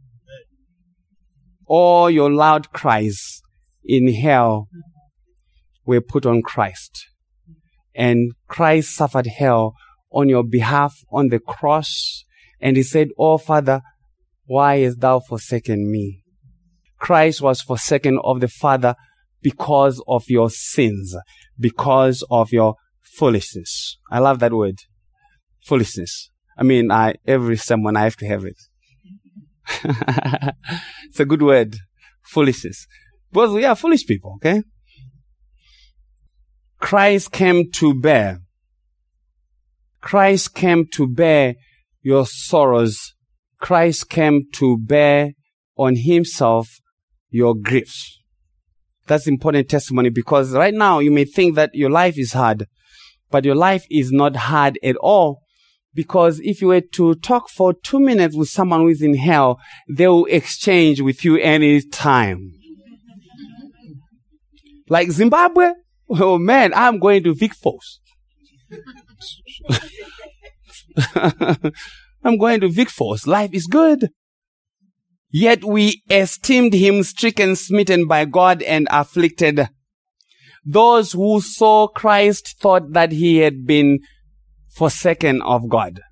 All your loud cries in hell were put on Christ. And Christ suffered hell on your behalf on the cross. And he said, "Oh, Father, why hast thou forsaken me?" Christ was forsaken of the Father because of your sins, because of your foolishness. I love that word, foolishness. I mean, every sermon I have to have it. It's a good word, foolishness. Because we are foolish people, okay? Christ came to bear. Christ came to bear your sorrows. Christ came to bear on himself your griefs. That's important testimony, because right now you may think that your life is hard, but your life is not hard at all. Because if you were to talk for 2 minutes with someone who is in hell, they will exchange with you any time. Like Zimbabwe, oh man, I'm going to Vic Falls. I'm going to Vic Falls. Life is good. Yet we esteemed him stricken, smitten by God, and afflicted. Those who saw Christ thought that he had been forsaken of God.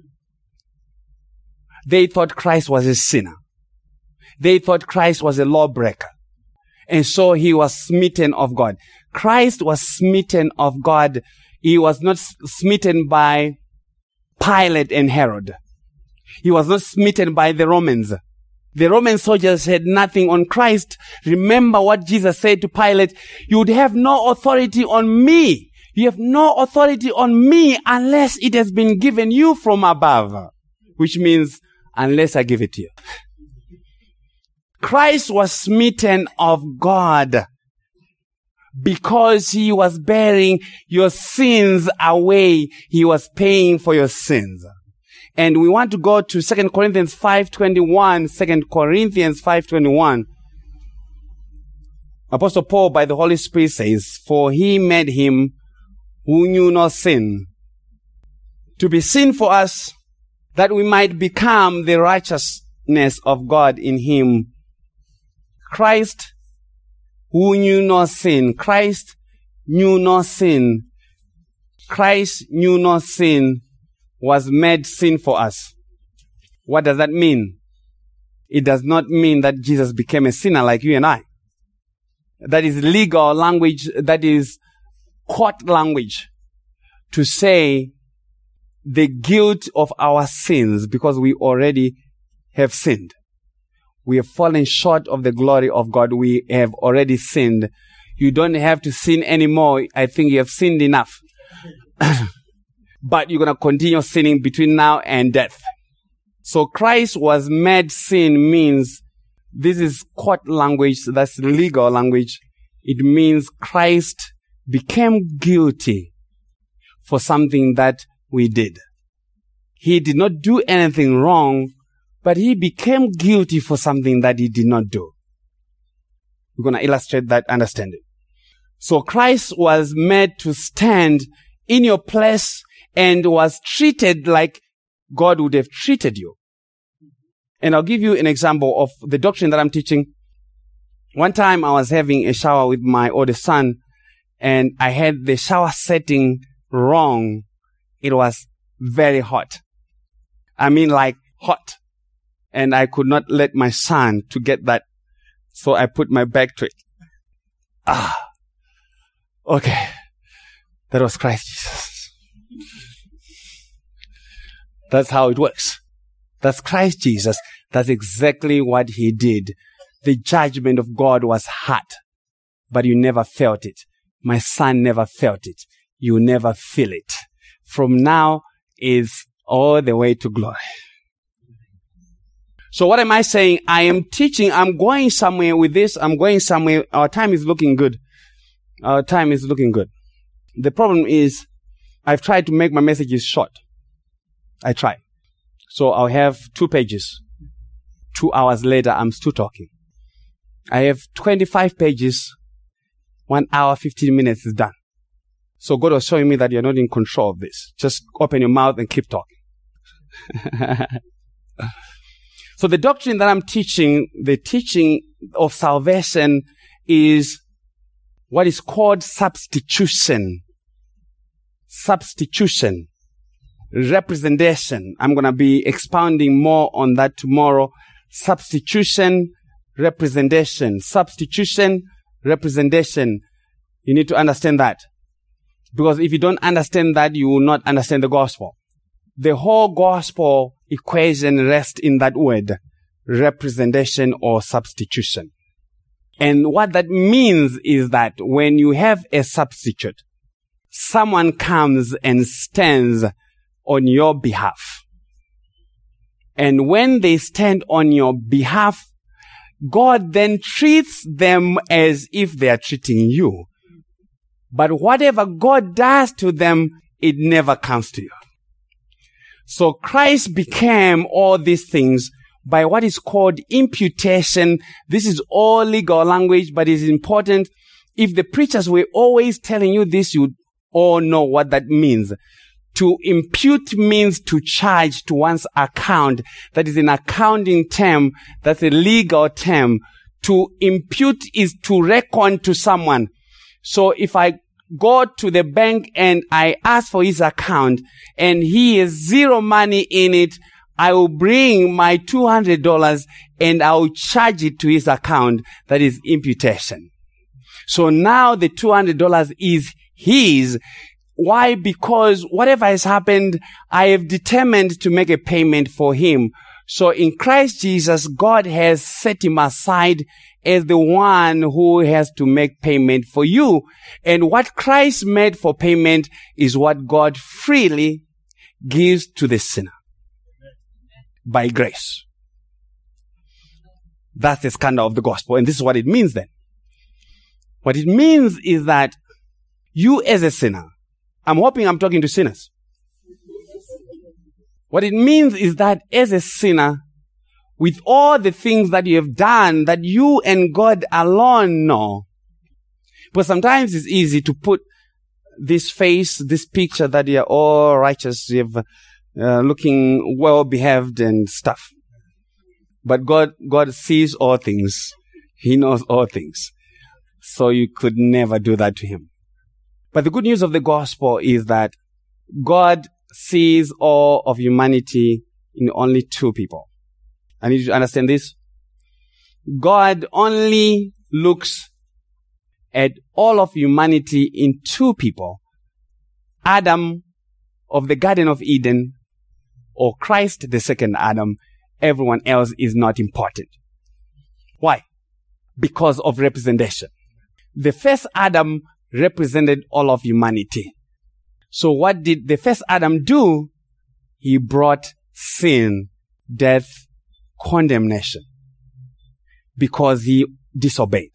They thought Christ was a sinner. They thought Christ was a lawbreaker. And so he was smitten of God. Christ was smitten of God. He was not smitten by Pilate and Herod. He was not smitten by the Romans. The Roman soldiers had nothing on Christ. Remember what Jesus said to Pilate: "You would have no authority on me. You have no authority on me unless it has been given you from above." Which means, unless I give it to you. Christ was smitten of God because he was bearing your sins away. He was paying for your sins. And we want to go to 2 Corinthians 5:21. 2 Corinthians 5:21. Apostle Paul, by the Holy Spirit, says, "For he made him who knew no sin to be sin for us, that we might become the righteousness of God in him." Christ, who knew no sin. Christ knew no sin. Christ knew no sin, was made sin for us. What does that mean? It does not mean that Jesus became a sinner like you and I. That is legal language, that is court language to say the guilt of our sins, because we already have sinned. We have fallen short of the glory of God. We have already sinned. You don't have to sin anymore. I think you have sinned enough. But you're going to continue sinning between now and death. So Christ was made sin means, this is court language, that's legal language. It means Christ became guilty for something that we did. He did not do anything wrong, but he became guilty for something that he did not do. We're going to illustrate that understanding. So Christ was made to stand in your place and was treated like God would have treated you. And I'll give you an example of the doctrine that I'm teaching. One time I was having a shower with my oldest son, and I had the shower setting wrong. It was very hot. I mean, like hot. And I could not let my son to get that. So I put my back to it. Okay. That was Christ Jesus. That's how it works. That's Christ Jesus. That's exactly what he did. The judgment of God was hard, but you never felt it. My son never felt it. You never feel it. From now is all the way to glory. So what am I saying? I am teaching. I'm going somewhere with this. I'm going somewhere. Our time is looking good. Our time is looking good. The problem is I've tried to make my messages short. I try. So I'll have 2 pages. 2 hours later, I'm still talking. I have 25 pages 1 hour, 15 minutes is done. So God was showing me that you're not in control of this. Just open your mouth and keep talking. So the doctrine that I'm teaching, the teaching of salvation, is what is called substitution. Substitution. Representation. I'm going to be expounding more on that tomorrow. Substitution, representation. Substitution, representation. You need to understand that. Because if you don't understand that, you will not understand the gospel. The whole gospel equation rests in that word, representation or substitution. And what that means is that when you have a substitute, someone comes and stands on your behalf. And when they stand on your behalf, God then treats them as if they are treating you. But whatever God does to them, it never comes to you. So Christ became all these things by what is called imputation. This is all legal language, but it's important. If the preachers were always telling you this, you all know what that means. To impute means to charge to one's account. That is an accounting term. That's a legal term. To impute is to reckon to someone. So if I go to the bank and I ask for his account and he has zero money in it, I will bring my $200 and I will charge it to his account. That is imputation. So now the $200 is his. Why? Because whatever has happened, I have determined to make a payment for him. So in Christ Jesus, God has set him aside as the one who has to make payment for you. And what Christ made for payment is what God freely gives to the sinner. By grace. That's the scandal of the gospel. And this is what it means then. What it means is that you as a sinner, I'm hoping I'm talking to sinners. What it means is that as a sinner, with all the things that you have done that you and God alone know, but sometimes it's easy to put this face, this picture that you're all righteous, you're looking well behaved and stuff. But God sees all things. He knows all things. So you could never do that to him. But the good news of the gospel is that God sees all of humanity in only two people. I need you to understand this. God only looks at all of humanity in two people. Adam of the Garden of Eden or Christ, the second Adam. Everyone else is not important. Why? Because of representation. The first Adam represented all of humanity. So what did the first Adam do? He brought sin, death, condemnation. Because he disobeyed.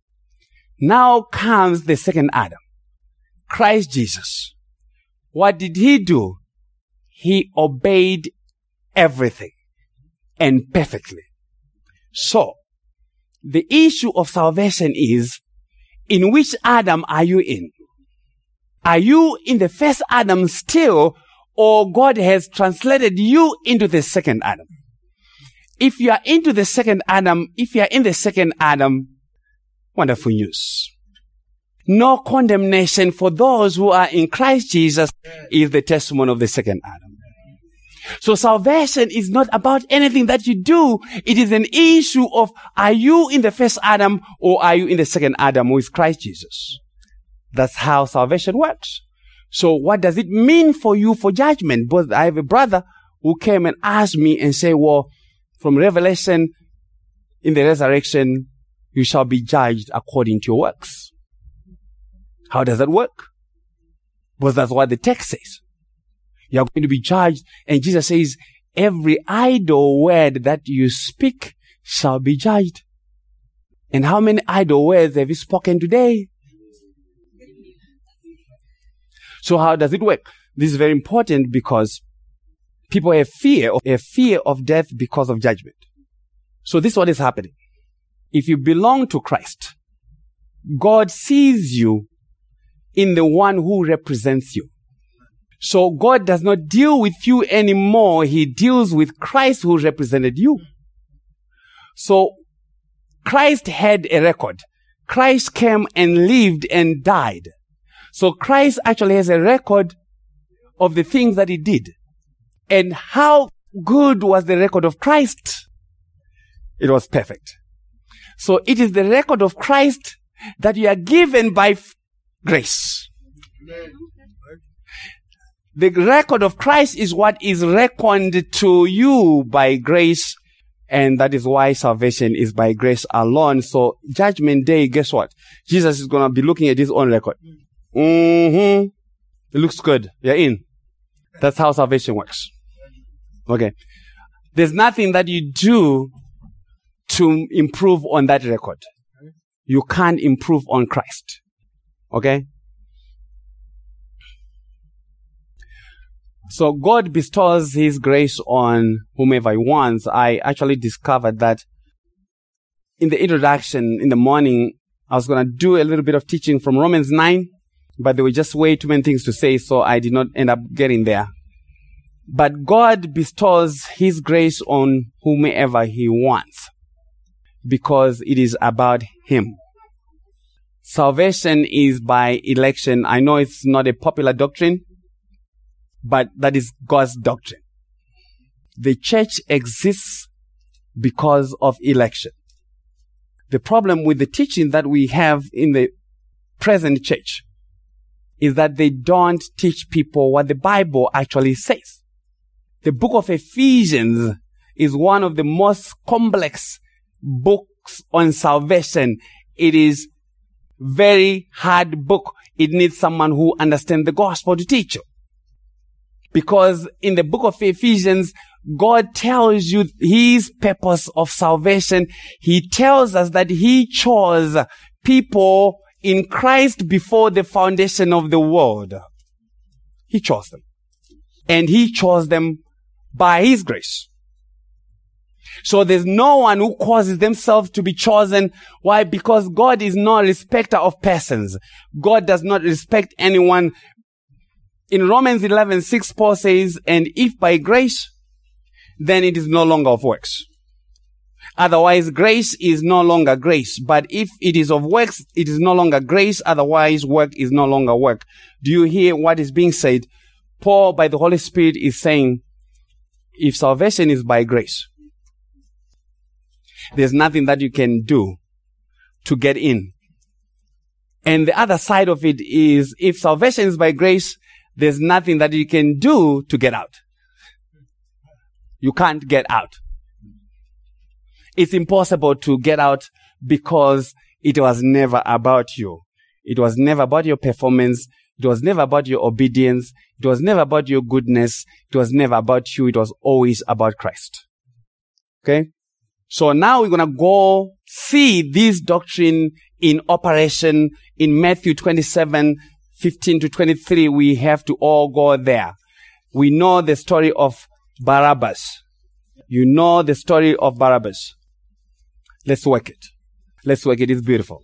Now comes the second Adam, Christ Jesus. What did he do? He obeyed everything and perfectly. So, the issue of salvation is, in which Adam are you in? Are you in the first Adam still, or God has translated you into the second Adam? If you are into the second Adam, if you are in the second Adam, wonderful news. No condemnation for those who are in Christ Jesus is the testimony of the second Adam. So salvation is not about anything that you do. It is an issue of, are you in the first Adam or are you in the second Adam who is Christ Jesus? That's how salvation works. So what does it mean for you for judgment? But I have a brother who came and asked me and said, well, from Revelation, in the resurrection, you shall be judged according to your works. How does that work? Because that's what the text says. You are going to be judged. And Jesus says, every idle word that you speak shall be judged. And how many idle words have you spoken today? So how does it work? This is very important because people have fear of death because of judgment. So this is what is happening. If you belong to Christ, God sees you in the one who represents you. So God does not deal with you anymore. He deals with Christ who represented you. So Christ had a record. Christ came and lived and died. So Christ actually has a record of the things that he did. And how good was the record of Christ? It was perfect. So it is the record of Christ that you are given by grace. The record of Christ is what is reckoned to you by grace, and that is why salvation is by grace alone. So judgment day, guess what? Jesus is going to be looking at his own record. It looks good. You're in. That's how salvation works. Okay. There's nothing that you do to improve on that record. You can't improve on Christ. Okay? So God bestows his grace on whomever he wants. I actually discovered that in the introduction in the morning, I was going to do a little bit of teaching from Romans 9, but there were just way too many things to say, so I did not end up getting there. But God bestows his grace on whomever he wants, because it is about him. Salvation is by election. I know it's not a popular doctrine, but that is God's doctrine. The church exists because of election. The problem with the teaching that we have in the present church is that they don't teach people what the Bible actually says. The book of Ephesians is one of the most complex books on salvation. It is very hard book. It needs someone who understands the gospel to teach you. Because in the book of Ephesians, God tells you his purpose of salvation. He tells us that he chose people in Christ before the foundation of the world. He chose them. And he chose them by his grace. So there's no one who causes themselves to be chosen. Why? Because God is not a respecter of persons. God does not respect anyone. In Romans 11:6, Paul says, and if by grace, then it is no longer of works. Otherwise, grace is no longer grace. But if it is of works, it is no longer grace. Otherwise, work is no longer work. Do you hear what is being said? Paul, by the Holy Spirit, is saying, if salvation is by grace, there's nothing that you can do to get in. And the other side of it is, if salvation is by grace, there's nothing that you can do to get out. You can't get out. It's impossible to get out because it was never about you. It was never about your performance. It was never about your obedience. It was never about your goodness. It was never about you. It was always about Christ. Okay? So now we're going to go see this doctrine in operation in Matthew 27:15 to 23. We have to all go there. We know the story of Barabbas. You know the story of Barabbas. Let's work it. Let's work it. It's beautiful.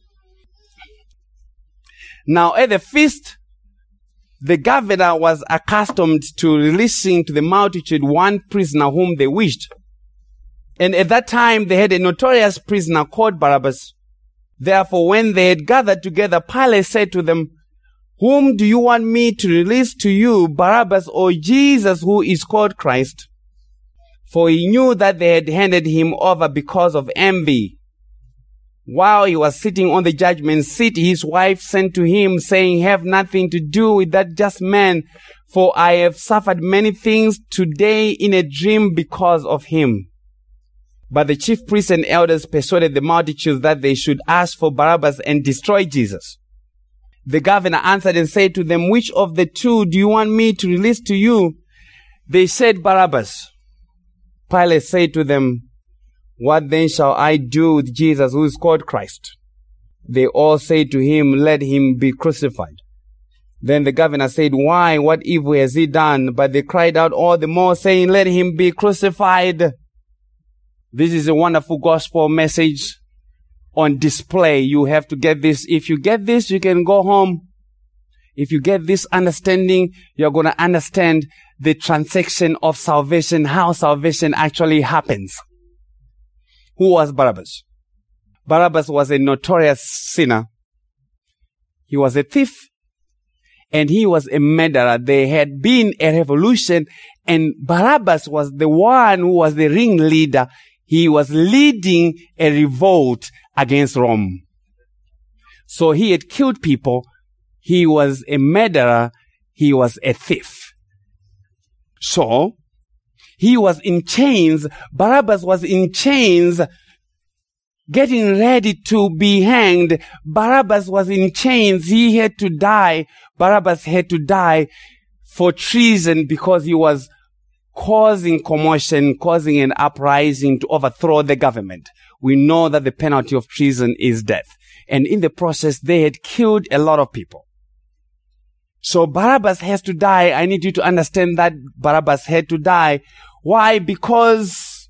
Now, at the feast, the governor was accustomed to releasing to the multitude one prisoner whom they wished. And at that time, they had a notorious prisoner called Barabbas. Therefore, when they had gathered together, Pilate said to them, whom do you want me to release to you, Barabbas or Jesus, who is called Christ? For he knew that they had handed him over because of envy. While he was sitting on the judgment seat, his wife sent to him, saying, have nothing to do with that just man, for I have suffered many things today in a dream because of him. But the chief priests and elders persuaded the multitudes that they should ask for Barabbas and destroy Jesus. The governor answered and said to them, which of the two do you want me to release to you? They said, Barabbas. Pilate said to them, what then shall I do with Jesus, who is called Christ? They all said to him, let him be crucified. Then the governor said, why? What evil has he done? But they cried out all the more, saying, let him be crucified. This is a wonderful gospel message. on display. You have to get this. If you get this, you can go home. If you get this understanding, you're going to understand the transaction of salvation, how salvation actually happens. Who was Barabbas? Barabbas was a notorious sinner. He was a thief and he was a murderer. There had been a revolution and Barabbas was the one who was the ringleader. He was leading a revolt against Rome. So he had killed people. He was a murderer. He was a thief. So he was in chains. Barabbas was in chains, getting ready to be hanged. Barabbas was in chains. He had to die. Barabbas had to die for treason because he was causing commotion, causing an uprising to overthrow the government. We know that the penalty of treason is death. And in the process, they had killed a lot of people. So Barabbas has to die. I need you to understand that Barabbas had to die. Why? Because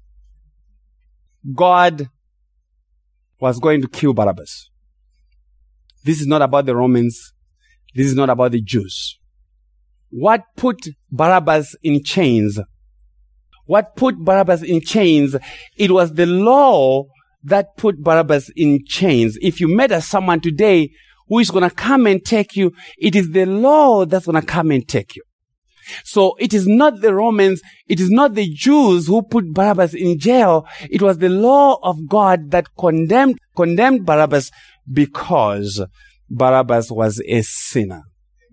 God was going to kill Barabbas. This is not about the Romans. This is not about the Jews. What put Barabbas in chains? What put Barabbas in chains? It was the law that put Barabbas in chains. If you murder someone today who is going to come and take you, it is the law that's going to come and take you. So it is not the Romans, it is not the Jews who put Barabbas in jail. It was the law of God that condemned Barabbas because Barabbas was a sinner.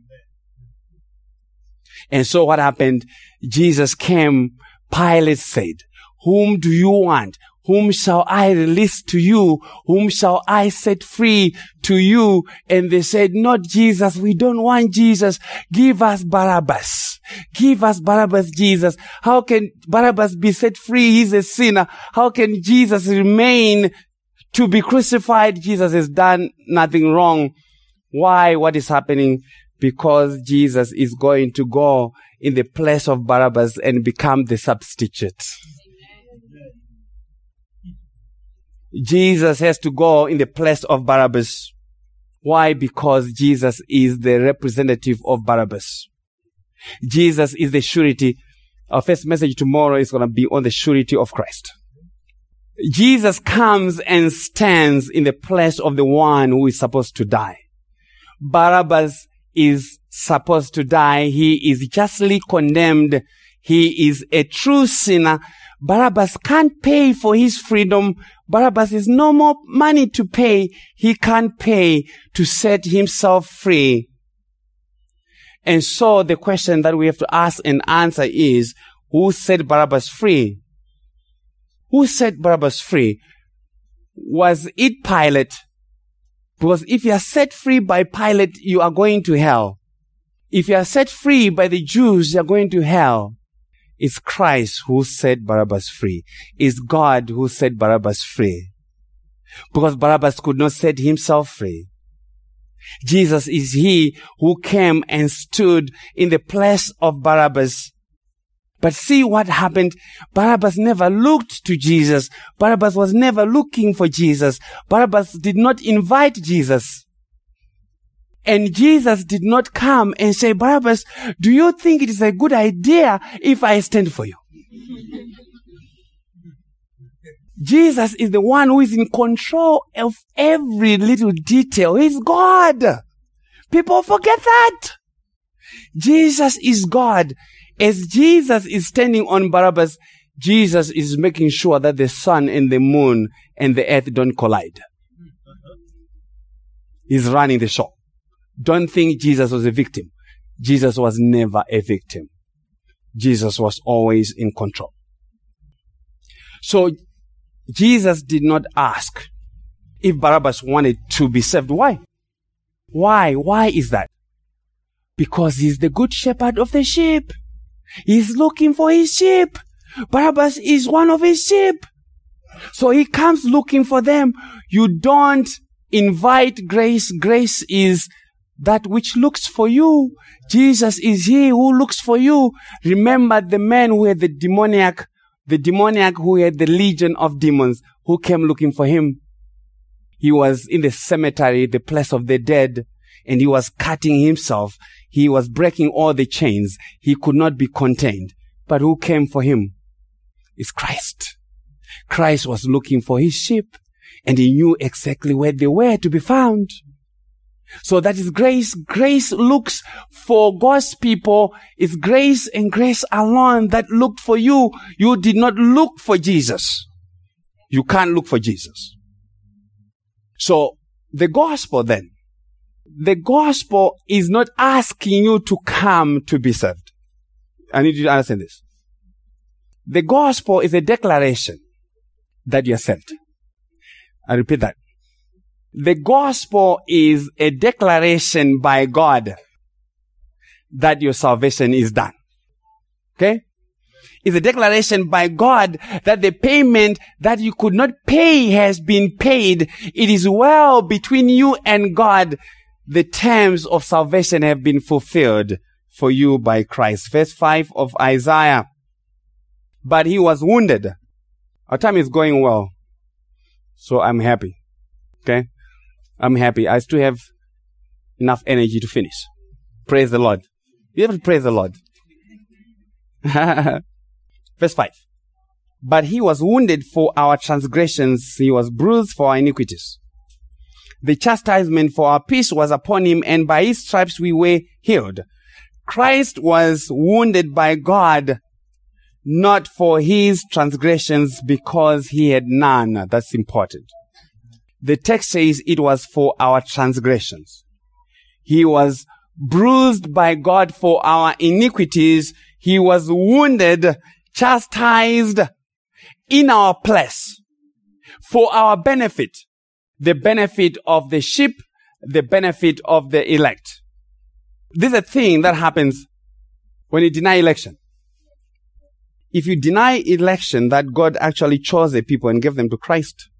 And so what happened? Jesus came. Pilate said, "Whom do you want? Whom shall I release to you? Whom shall I set free to you?" And they said, "Not Jesus. We don't want Jesus. Give us Barabbas. Give us Barabbas, Jesus. How can Barabbas be set free? He's a sinner. How can Jesus remain to be crucified? Jesus has done nothing wrong." Why? What is happening? Because Jesus is going to go in the place of Barabbas and become the substitute. Jesus has to go in the place of Barabbas. Why? Because Jesus is the representative of Barabbas. Jesus is the surety. Our first message tomorrow is going to be on the surety of Christ. Jesus comes and stands in the place of the one who is supposed to die. Barabbas is supposed to die. He is justly condemned. He is a true sinner. Barabbas can't pay for his freedom. Barabbas is no more money to pay. He can't pay to set himself free. And so the question that we have to ask and answer is, who set Barabbas free? Who set Barabbas free? Was it Pilate? Because if you are set free by Pilate, you are going to hell. If you are set free by the Jews, you are going to hell. It's Christ who set Barabbas free. It's God who set Barabbas free. Because Barabbas could not set himself free. Jesus is he who came and stood in the place of Barabbas. But see what happened. Barabbas never looked to Jesus. Barabbas was never looking for Jesus. Barabbas did not invite Jesus. And Jesus did not come and say, "Barabbas, do you think it is a good idea if I stand for you?" Jesus is the one who is in control of every little detail. He's God. People forget that. Jesus is God. As Jesus is standing on Barabbas, Jesus is making sure that the sun and the moon and the earth don't collide. He's running the show. Don't think Jesus was a victim. Jesus was never a victim. Jesus was always in control. So Jesus did not ask if Barabbas wanted to be saved. Why? Why is that? Because he's the good shepherd of the sheep. He's looking for his sheep. Barabbas is one of his sheep. So he comes looking for them. You don't invite grace. Grace is that which looks for you. Jesus is he who looks for you. Remember the man who had the demoniac who had the legion of demons, who came looking for him. He was in the cemetery, the place of the dead, and he was cutting himself. He was breaking all the chains. He could not be contained. But who came for him? It's Christ. Christ was looking for his sheep, and he knew exactly where they were to be found. So that is grace. Grace looks for God's people. It's grace and grace alone that looked for you. You did not look for Jesus. You can't look for Jesus. So the gospel then, the gospel is not asking you to come to be saved. I need you to understand this. The gospel is a declaration that you are saved. I repeat that. The gospel is a declaration by God that your salvation is done. Okay? It's a declaration by God that the payment that you could not pay has been paid. It is well between you and God. The terms of salvation have been fulfilled for you by Christ. Verse 5 of Isaiah. But he was wounded. Our time is going well. So I'm happy. Okay? I'm happy. I still have enough energy to finish. Praise the Lord. You have to praise the Lord. Verse 5. But he was wounded for our transgressions. He was bruised for our iniquities. The chastisement for our peace was upon him, and by his stripes we were healed. Christ was wounded by God, not for his transgressions, because he had none. That's important. The text says it was for our transgressions. He was bruised by God for our iniquities. He was wounded, chastised in our place for our benefit. The benefit of the sheep, the benefit of the elect. This is a thing that happens when you deny election. If you deny election, that God actually chose the people and gave them to Christ,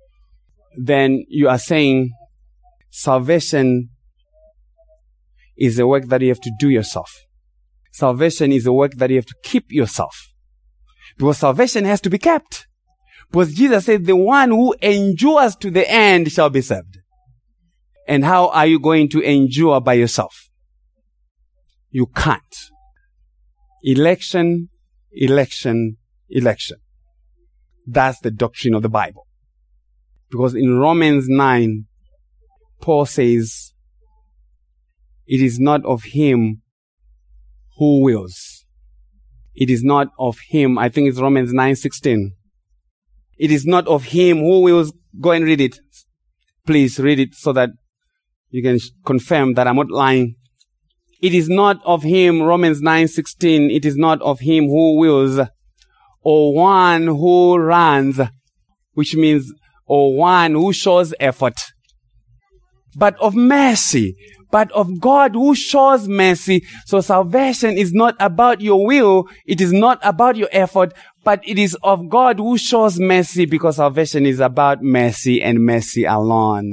then you are saying salvation is a work that you have to do yourself. Salvation is a work that you have to keep yourself. Because salvation has to be kept. Because Jesus said, the one who endures to the end shall be saved. And how are you going to endure by yourself? You can't. Election, election, election. That's the doctrine of the Bible. Because in Romans 9, Paul says, it is not of him who wills. It is not of him. I think it's Romans 9:16. It is not of him who wills. Go and read it. Please read it so that you can confirm that I'm not lying. It is not of him, Romans 9:16. It is not of him who wills, or one who runs, which means, or one who shows effort, but of mercy, but of God who shows mercy. So salvation is not about your will. It is not about your effort, but it is of God who shows mercy, because salvation is about mercy and mercy alone.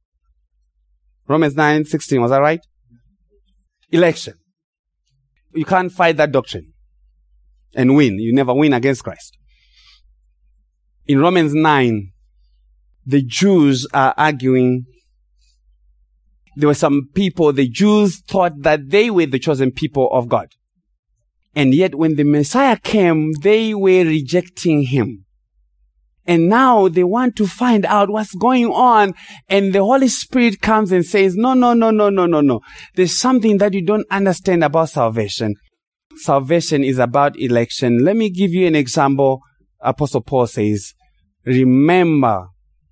Romans 9:16, was that right? Election. You can't fight that doctrine and win. You never win against Christ. In Romans 9, the Jews are arguing. There were some people, the Jews thought that they were the chosen people of God. And yet when the Messiah came, they were rejecting him. And now they want to find out what's going on. And the Holy Spirit comes and says, no. There's something that you don't understand about salvation. Salvation is about election. Let me give you an example. Apostle Paul says, remember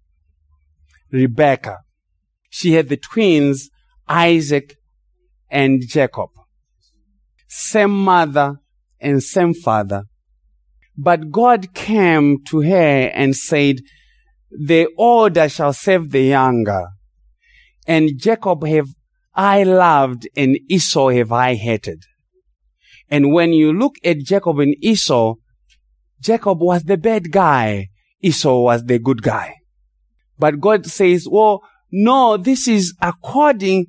Rebecca. She had the twins, Isaac and Jacob. Same mother and same father. But God came to her and said, the older shall save the younger. And Jacob have I loved, and Esau have I hated. And when you look at Jacob and Esau, Jacob was the bad guy. Esau was the good guy. But God says, well, no, this is according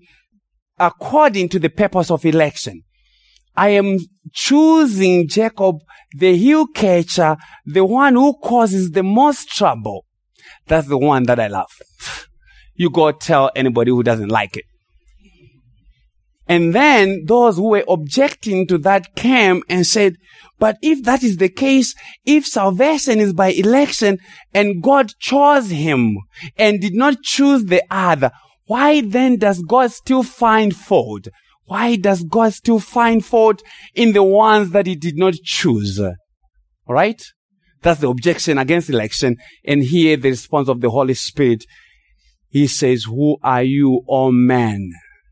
to the purpose of election. I am choosing Jacob, the heel catcher, the one who causes the most trouble. That's the one that I love. You go tell anybody who doesn't like it. And then those who were objecting to that came and said, but if that is the case, if salvation is by election and God chose him and did not choose the other, why then does God still find fault? Why does God still find fault in the ones that he did not choose? All right? That's the objection against election. And here the response of the Holy Spirit. He says, who are you, O man?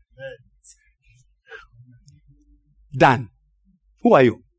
Done. Who are you?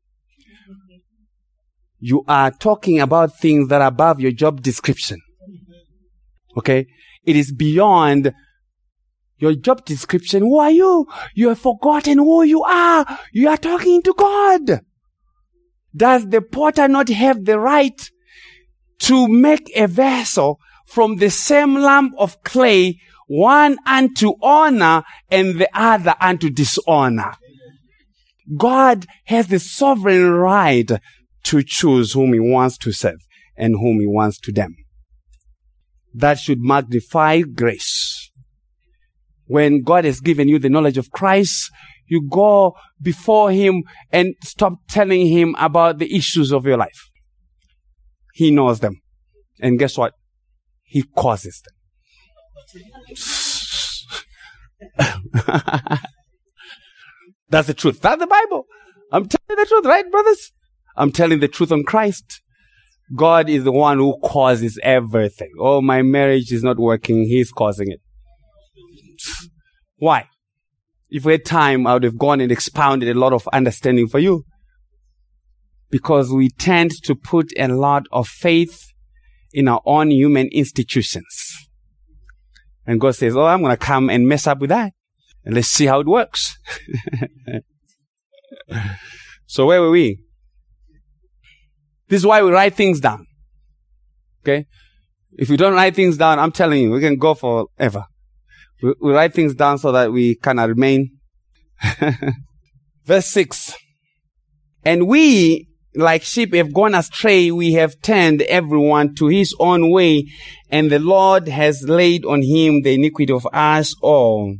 You are talking about things that are above your job description. Okay? It is beyond your job description. Who are you? You have forgotten who you are. You are talking to God. Does the potter not have the right to make a vessel from the same lump of clay, one unto honor and the other unto dishonor? God has the sovereign right to choose whom he wants to serve and whom he wants to damn. That should magnify grace. When God has given you the knowledge of Christ, you go before him and stop telling him about the issues of your life. He knows them. And guess what? He causes them. That's the truth. That's the Bible. I'm telling the truth, right, brothers? I'm telling the truth on Christ. God is the one who causes everything. Oh, my marriage is not working. He's causing it. Why? If we had time, I would have gone and expounded a lot of understanding for you. Because we tend to put a lot of faith in our own human institutions. And God says, oh, I'm going to come and mess up with that. And let's see how it works. So where were we? This is why we write things down. Okay? If we don't write things down, I'm telling you, we can go forever. We write things down so that we cannot remain. Verse 6. And we, like sheep, have gone astray. We have turned everyone to his own way. And the Lord has laid on him the iniquity of us all.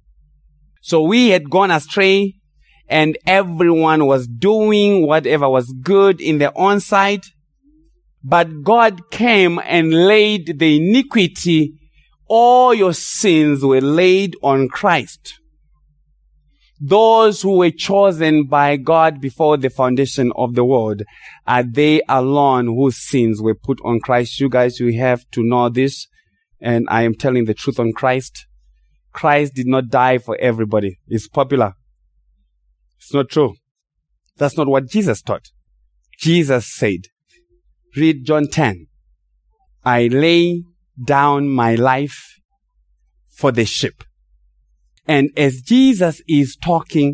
So we had gone astray, and everyone was doing whatever was good in their own sight. But God came and laid the iniquity. All your sins were laid on Christ. Those who were chosen by God before the foundation of the world, are they alone whose sins were put on Christ? You guys, you have to know this. And I am telling the truth on Christ. Christ did not die for everybody. It's popular. It's not true. That's not what Jesus taught. Jesus said, read John 10. I lay down my life for the sheep. And as Jesus is talking,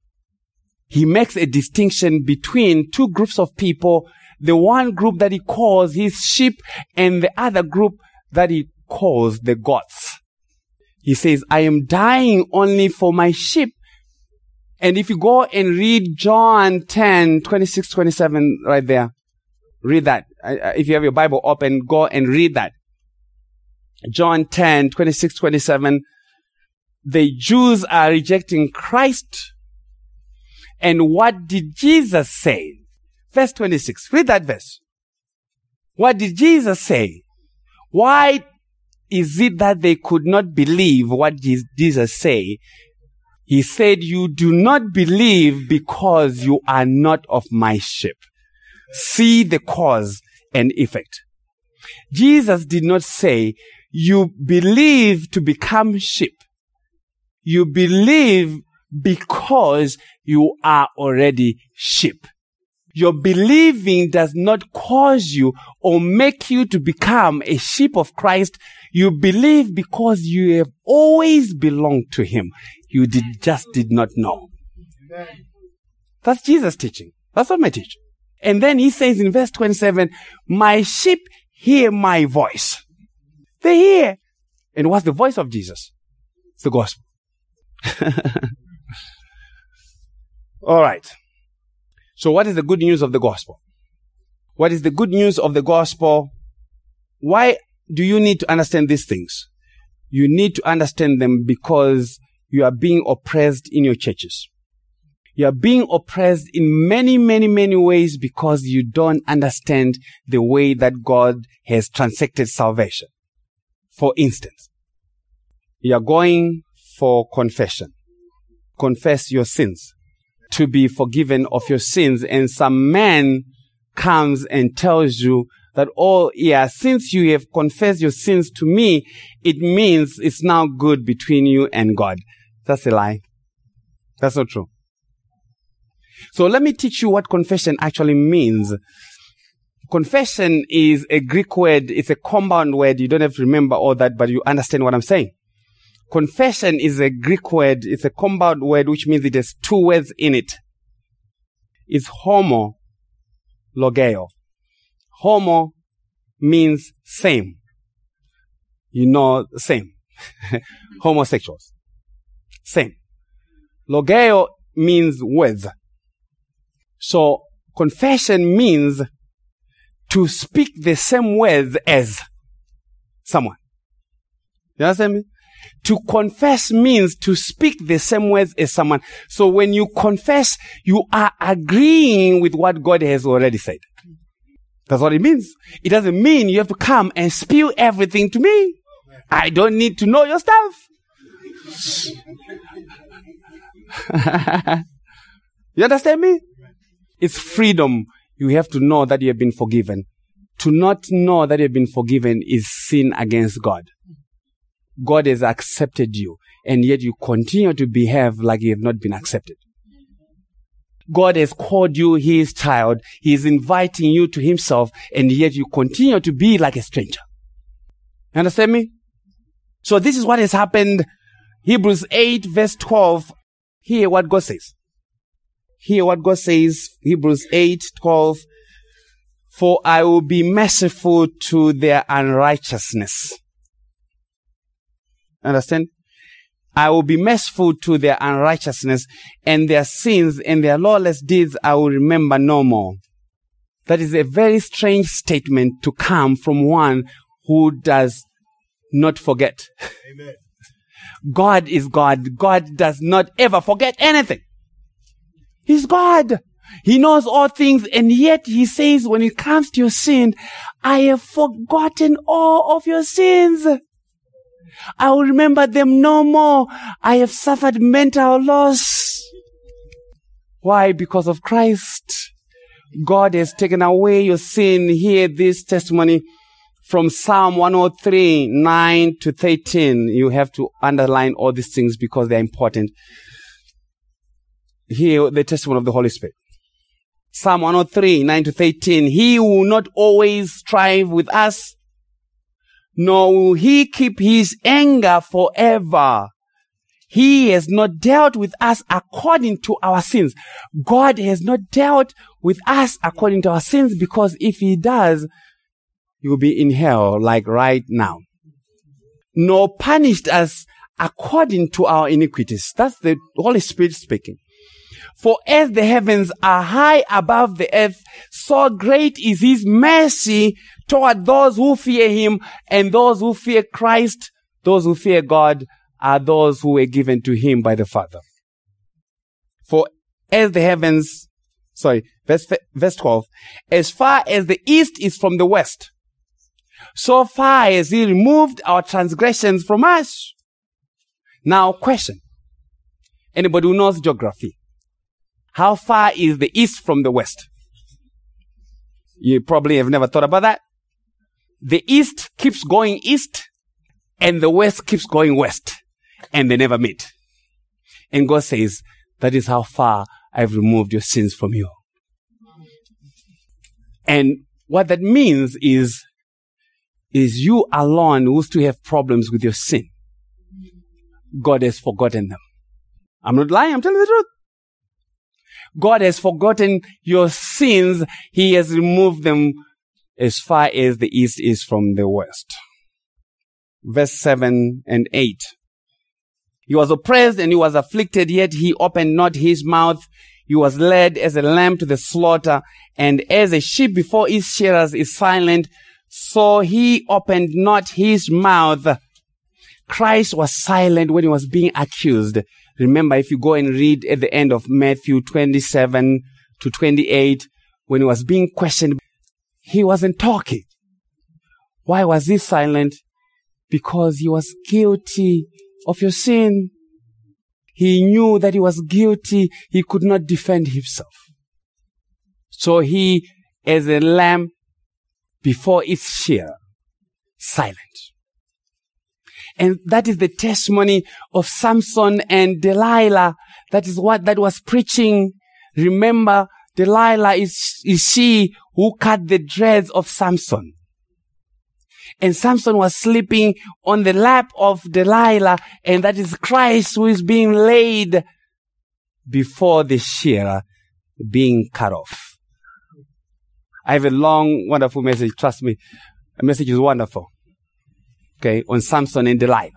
he makes a distinction between two groups of people. The one group that he calls his sheep and the other group that he calls the goats. He says, I am dying only for my sheep. And if you go and read John 10, 26, 27 right there, read that. If you have your Bible open, go and read that. John 10, 26, 27. The Jews are rejecting Christ. And what did Jesus say? Verse 26. Read that verse. What did Jesus say? Why is it that they could not believe what Jesus said? He said, you do not believe because you are not of my sheep. See the cause and effect. Jesus did not say, you believe to become sheep. You believe because you are already sheep. Your believing does not cause you or make you to become a sheep of Christ. You believe because you have always belonged to him. You just did not know. That's Jesus' teaching. That's not my teaching. And then he says in verse 27, my sheep hear my voice. They hear. And what's the voice of Jesus? It's the gospel. All right. So what is the good news of the gospel? What is the good news of the gospel? Why do you need to understand these things? You need to understand them because you are being oppressed in your churches. You are being oppressed in many, many, many ways because you don't understand the way that God has transacted salvation. For instance, you are going for confession. Confess your sins to be forgiven of your sins. And some man comes and tells you that, oh, yeah, since you have confessed your sins to me, it means it's now good between you and God. That's a lie. That's not true. So let me teach you what confession actually means. Confession is a Greek word. It's a compound word. You don't have to remember all that, but you understand what I'm saying. Confession is a Greek word. It's a compound word, which means it has two words in it. It's homo, logeo. Homo means same. You know, same. Homosexuals. Same. Logeo means with. So, confession means to speak the same words as someone. You understand me? To confess means to speak the same words as someone. So when you confess, you are agreeing with what God has already said. That's what it means. It doesn't mean you have to come and spill everything to me. I don't need to know your stuff. You understand me? It's freedom. You have to know that you have been forgiven. To not know that you have been forgiven is sin against God. God has accepted you, and yet you continue to behave like you have not been accepted. God has called you his child. He is inviting you to himself, and yet you continue to be like a stranger. You understand me? So this is what has happened. Hebrews 8 verse 12. Hear what God says. Hear what God says. Hebrews 8:12. For I will be merciful to their unrighteousness. Understand? I will be merciful to their unrighteousness, and their sins and their lawless deeds I will remember no more. That is a very strange statement to come from one who does not forget. Amen. God is God. God does not ever forget anything. He's God. He knows all things, and yet he says when it comes to your sin, I have forgotten all of your sins. I will remember them no more. I have suffered mental loss. Why? Because of Christ. God has taken away your sin. Hear this testimony from Psalm 103, 9 to 13. You have to underline all these things because they're important. Hear the testimony of the Holy Spirit. Psalm 103, 9 to 13. He will not always strive with us, nor will he keep his anger forever. He has not dealt with us according to our sins. God has not dealt with us according to our sins, because if he does, you will be in hell like right now. Nor punished us according to our iniquities. That's the Holy Spirit speaking. For as the heavens are high above the earth, so great is his mercy toward those who fear him, and those who fear Christ, those who fear God, are those who were given to him by the Father. For as the heavens, verse 12, as far as the east is from the west, so far as he removed our transgressions from us. Now, question. Anybody who knows geography? How far is the east from the west? You probably have never thought about that. The east keeps going east, and the west keeps going west, and they never meet. And God says, that is how far I've removed your sins from you. And what that means is you alone who still have problems with your sin. God has forgotten them. I'm not lying, I'm telling the truth. God has forgotten your sins. He has removed them as far as the east is from the west. Verse 7 and 8. He was oppressed and he was afflicted, yet he opened not his mouth. He was led as a lamb to the slaughter, and as a sheep before its shearers is silent, so he opened not his mouth. Christ was silent when he was being accused. Remember, if you go and read at the end of Matthew 27 to 28, when he was being questioned, he wasn't talking. Why was he silent? Because he was guilty of your sin. He knew that he was guilty. He could not defend himself. So he, as a lamb before its shearer, silent. And that is the testimony of Samson and Delilah. That is what that was preaching. Remember, Delilah is she who cut the dreads of Samson. And Samson was sleeping on the lap of Delilah, and that is Christ who is being laid before the shearer, being cut off. I have a long, wonderful message. Trust me, the message is wonderful. Okay, on Samson and Delilah.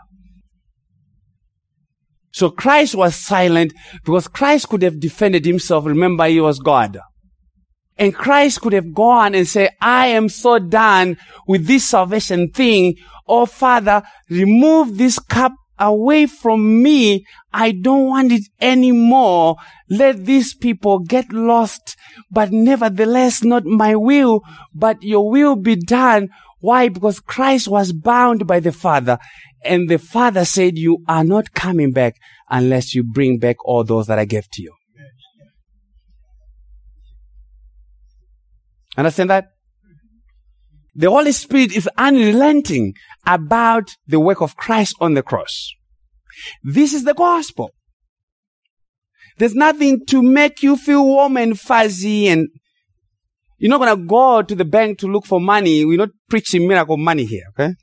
So Christ was silent because Christ could have defended himself. Remember, he was God. And Christ could have gone and say, I am so done with this salvation thing. Oh, Father, remove this cup away from me. I don't want it anymore. Let these people get lost. But nevertheless, not my will, but your will be done. Why? Because Christ was bound by the Father. And the Father said, you are not coming back unless you bring back all those that I gave to you. Understand that? The Holy Spirit is unrelenting about the work of Christ on the cross. This is the gospel. There's nothing to make you feel warm and fuzzy, and you're not going to go to the bank to look for money. We're not preaching miracle money here, okay?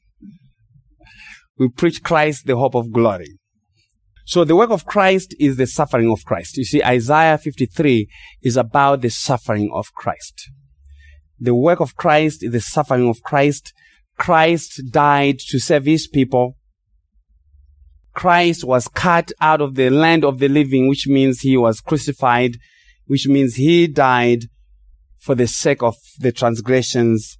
We preach Christ, the hope of glory. So the work of Christ is the suffering of Christ. You see, Isaiah 53 is about the suffering of Christ. The work of Christ is the suffering of Christ. Christ died to save his people. Christ was cut out of the land of the living, which means he was crucified, which means he died for the sake of the transgressions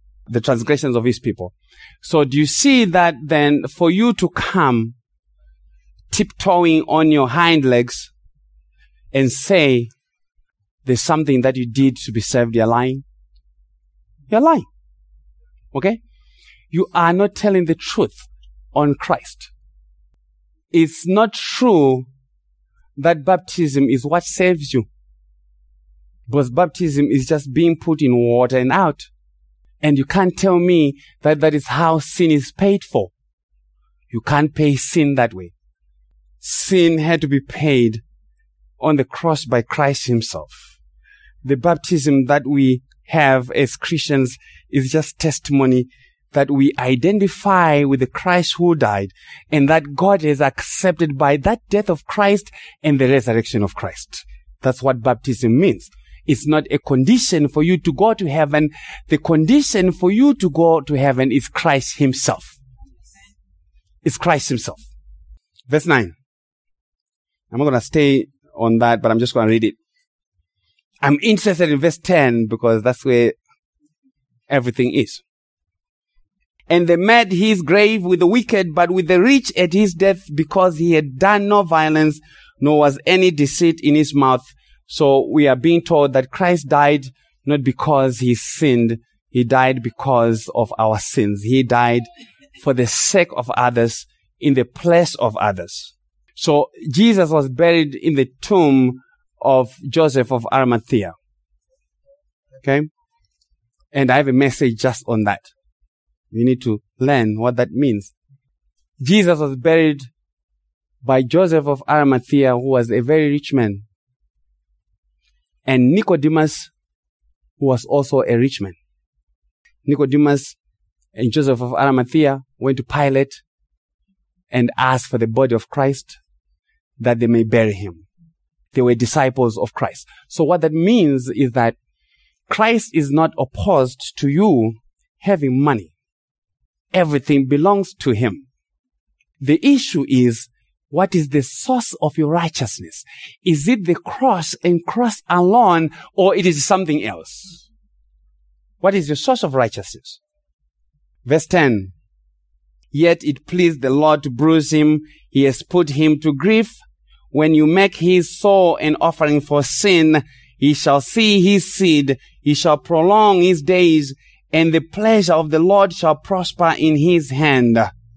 of his people. So do you see that then for you to come tiptoeing on your hind legs and say there's something that you did to be saved, you're lying? You're lying. Okay? You are not telling the truth on Christ. It's not true that baptism is what saves you. Because baptism is just being put in water and out. And you can't tell me that that is how sin is paid for. You can't pay sin that way. Sin had to be paid on the cross by Christ himself. The baptism that we have as Christians is just testimony that we identify with the Christ who died and that God is accepted by that death of Christ and the resurrection of Christ. That's what baptism means. It's not a condition for you to go to heaven. The condition for you to go to heaven is Christ himself. It's Christ himself. Verse 9. I'm not going to stay on that, but I'm just going to read it. I'm interested in verse 10 because that's where everything is. And they made his grave with the wicked, but with the rich at his death, because he had done no violence, nor was any deceit in his mouth. So we are being told that Christ died not because he sinned. He died because of our sins. He died for the sake of others, in the place of others. So Jesus was buried in the tomb of Joseph of Arimathea. Okay? And I have a message just on that. You need to learn what that means. Jesus was buried by Joseph of Arimathea, who was a very rich man. And Nicodemus, who was also a rich man. Nicodemus and Joseph of Arimathea went to Pilate and asked for the body of Christ that they may bury him. They were disciples of Christ. So what that means is that Christ is not opposed to you having money. Everything belongs to him. The issue is, what is the source of your righteousness? Is it the cross and cross alone, or it is something else? What is your source of righteousness? Verse 10. Yet it pleased the Lord to bruise him. He has put him to grief. When you make his soul an offering for sin, he shall see his seed. He shall prolong his days, and the pleasure of the Lord shall prosper in his hand.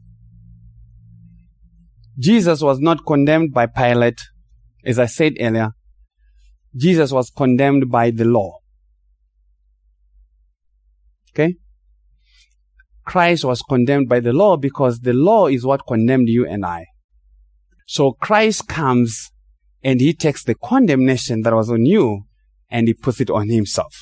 Jesus was not condemned by Pilate, as I said earlier. Jesus was condemned by the law. Okay? Christ was condemned by the law because the law is what condemned you and I. So Christ comes and he takes the condemnation that was on you and he puts it on himself.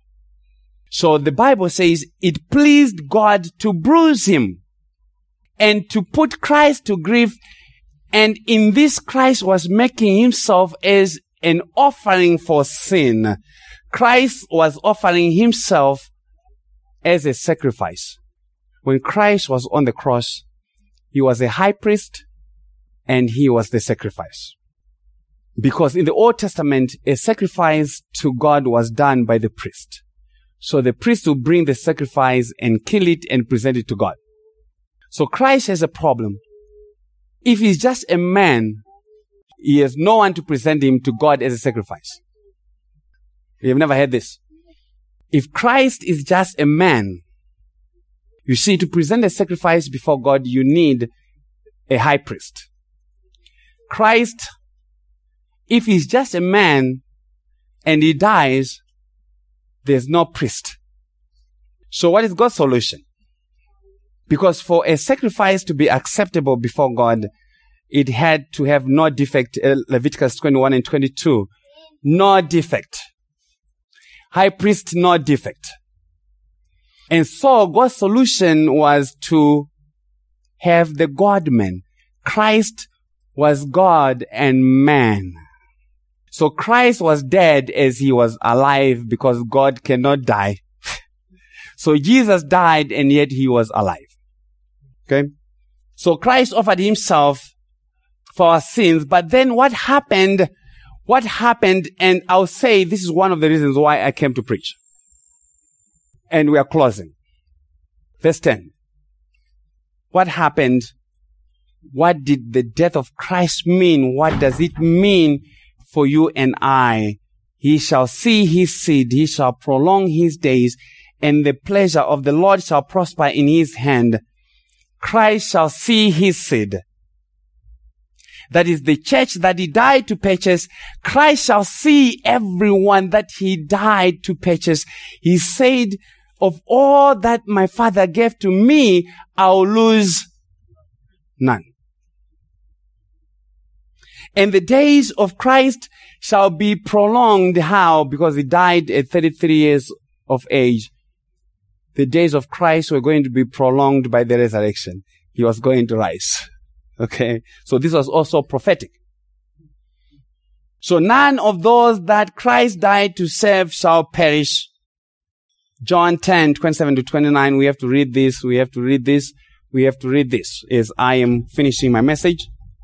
So the Bible says it pleased God to bruise him and to put Christ to grief. And in this, Christ was making himself as an offering for sin. Christ was offering himself as a sacrifice. When Christ was on the cross, he was a high priest and he was the sacrifice. Because in the Old Testament, a sacrifice to God was done by the priest. So the priest would bring the sacrifice and kill it and present it to God. So Christ has a problem. If he's just a man, he has no one to present him to God as a sacrifice. You've never heard this. If Christ is just a man, you see, to present a sacrifice before God, you need a high priest. Christ, if he's just a man and he dies, there's no priest. So what is God's solution? Because for a sacrifice to be acceptable before God, it had to have no defect. Leviticus 21 and 22. No defect. High priest, no defect. And so God's solution was to have the God-man. Christ was God and man. So Christ was dead as he was alive because God cannot die. So Jesus died and yet he was alive. Okay? So Christ offered himself for our sins. But then what happened? And I'll say this is one of the reasons why I came to preach. And we are closing. Verse 10. What happened? What did the death of Christ mean? What does it mean for you and I? He shall see his seed. He shall prolong his days, and the pleasure of the Lord shall prosper in his hand. Christ shall see his seed. That is the church that he died to purchase. Christ shall see everyone that he died to purchase. He said, of all that my Father gave to me, I'll lose none. And the days of Christ shall be prolonged. How? Because he died at 33 years of age. The days of Christ were going to be prolonged by the resurrection. He was going to rise. Okay? So this was also prophetic. So none of those that Christ died to save shall perish. John 10, 27 to 29. We have to read this. As I am finishing my message.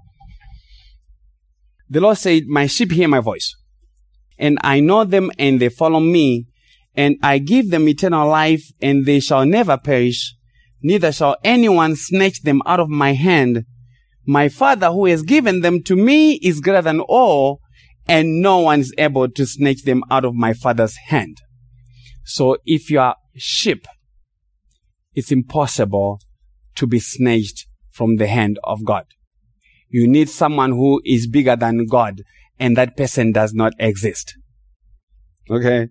The Lord said, my sheep hear my voice, and I know them, and they follow me, and I give them eternal life, and they shall never perish, neither shall anyone snatch them out of my hand. My Father who has given them to me is greater than all, and no one is able to snatch them out of my Father's hand. So if you are sheep, it's impossible to be snatched from the hand of God. You need someone who is bigger than God, and that person does not exist. Okay?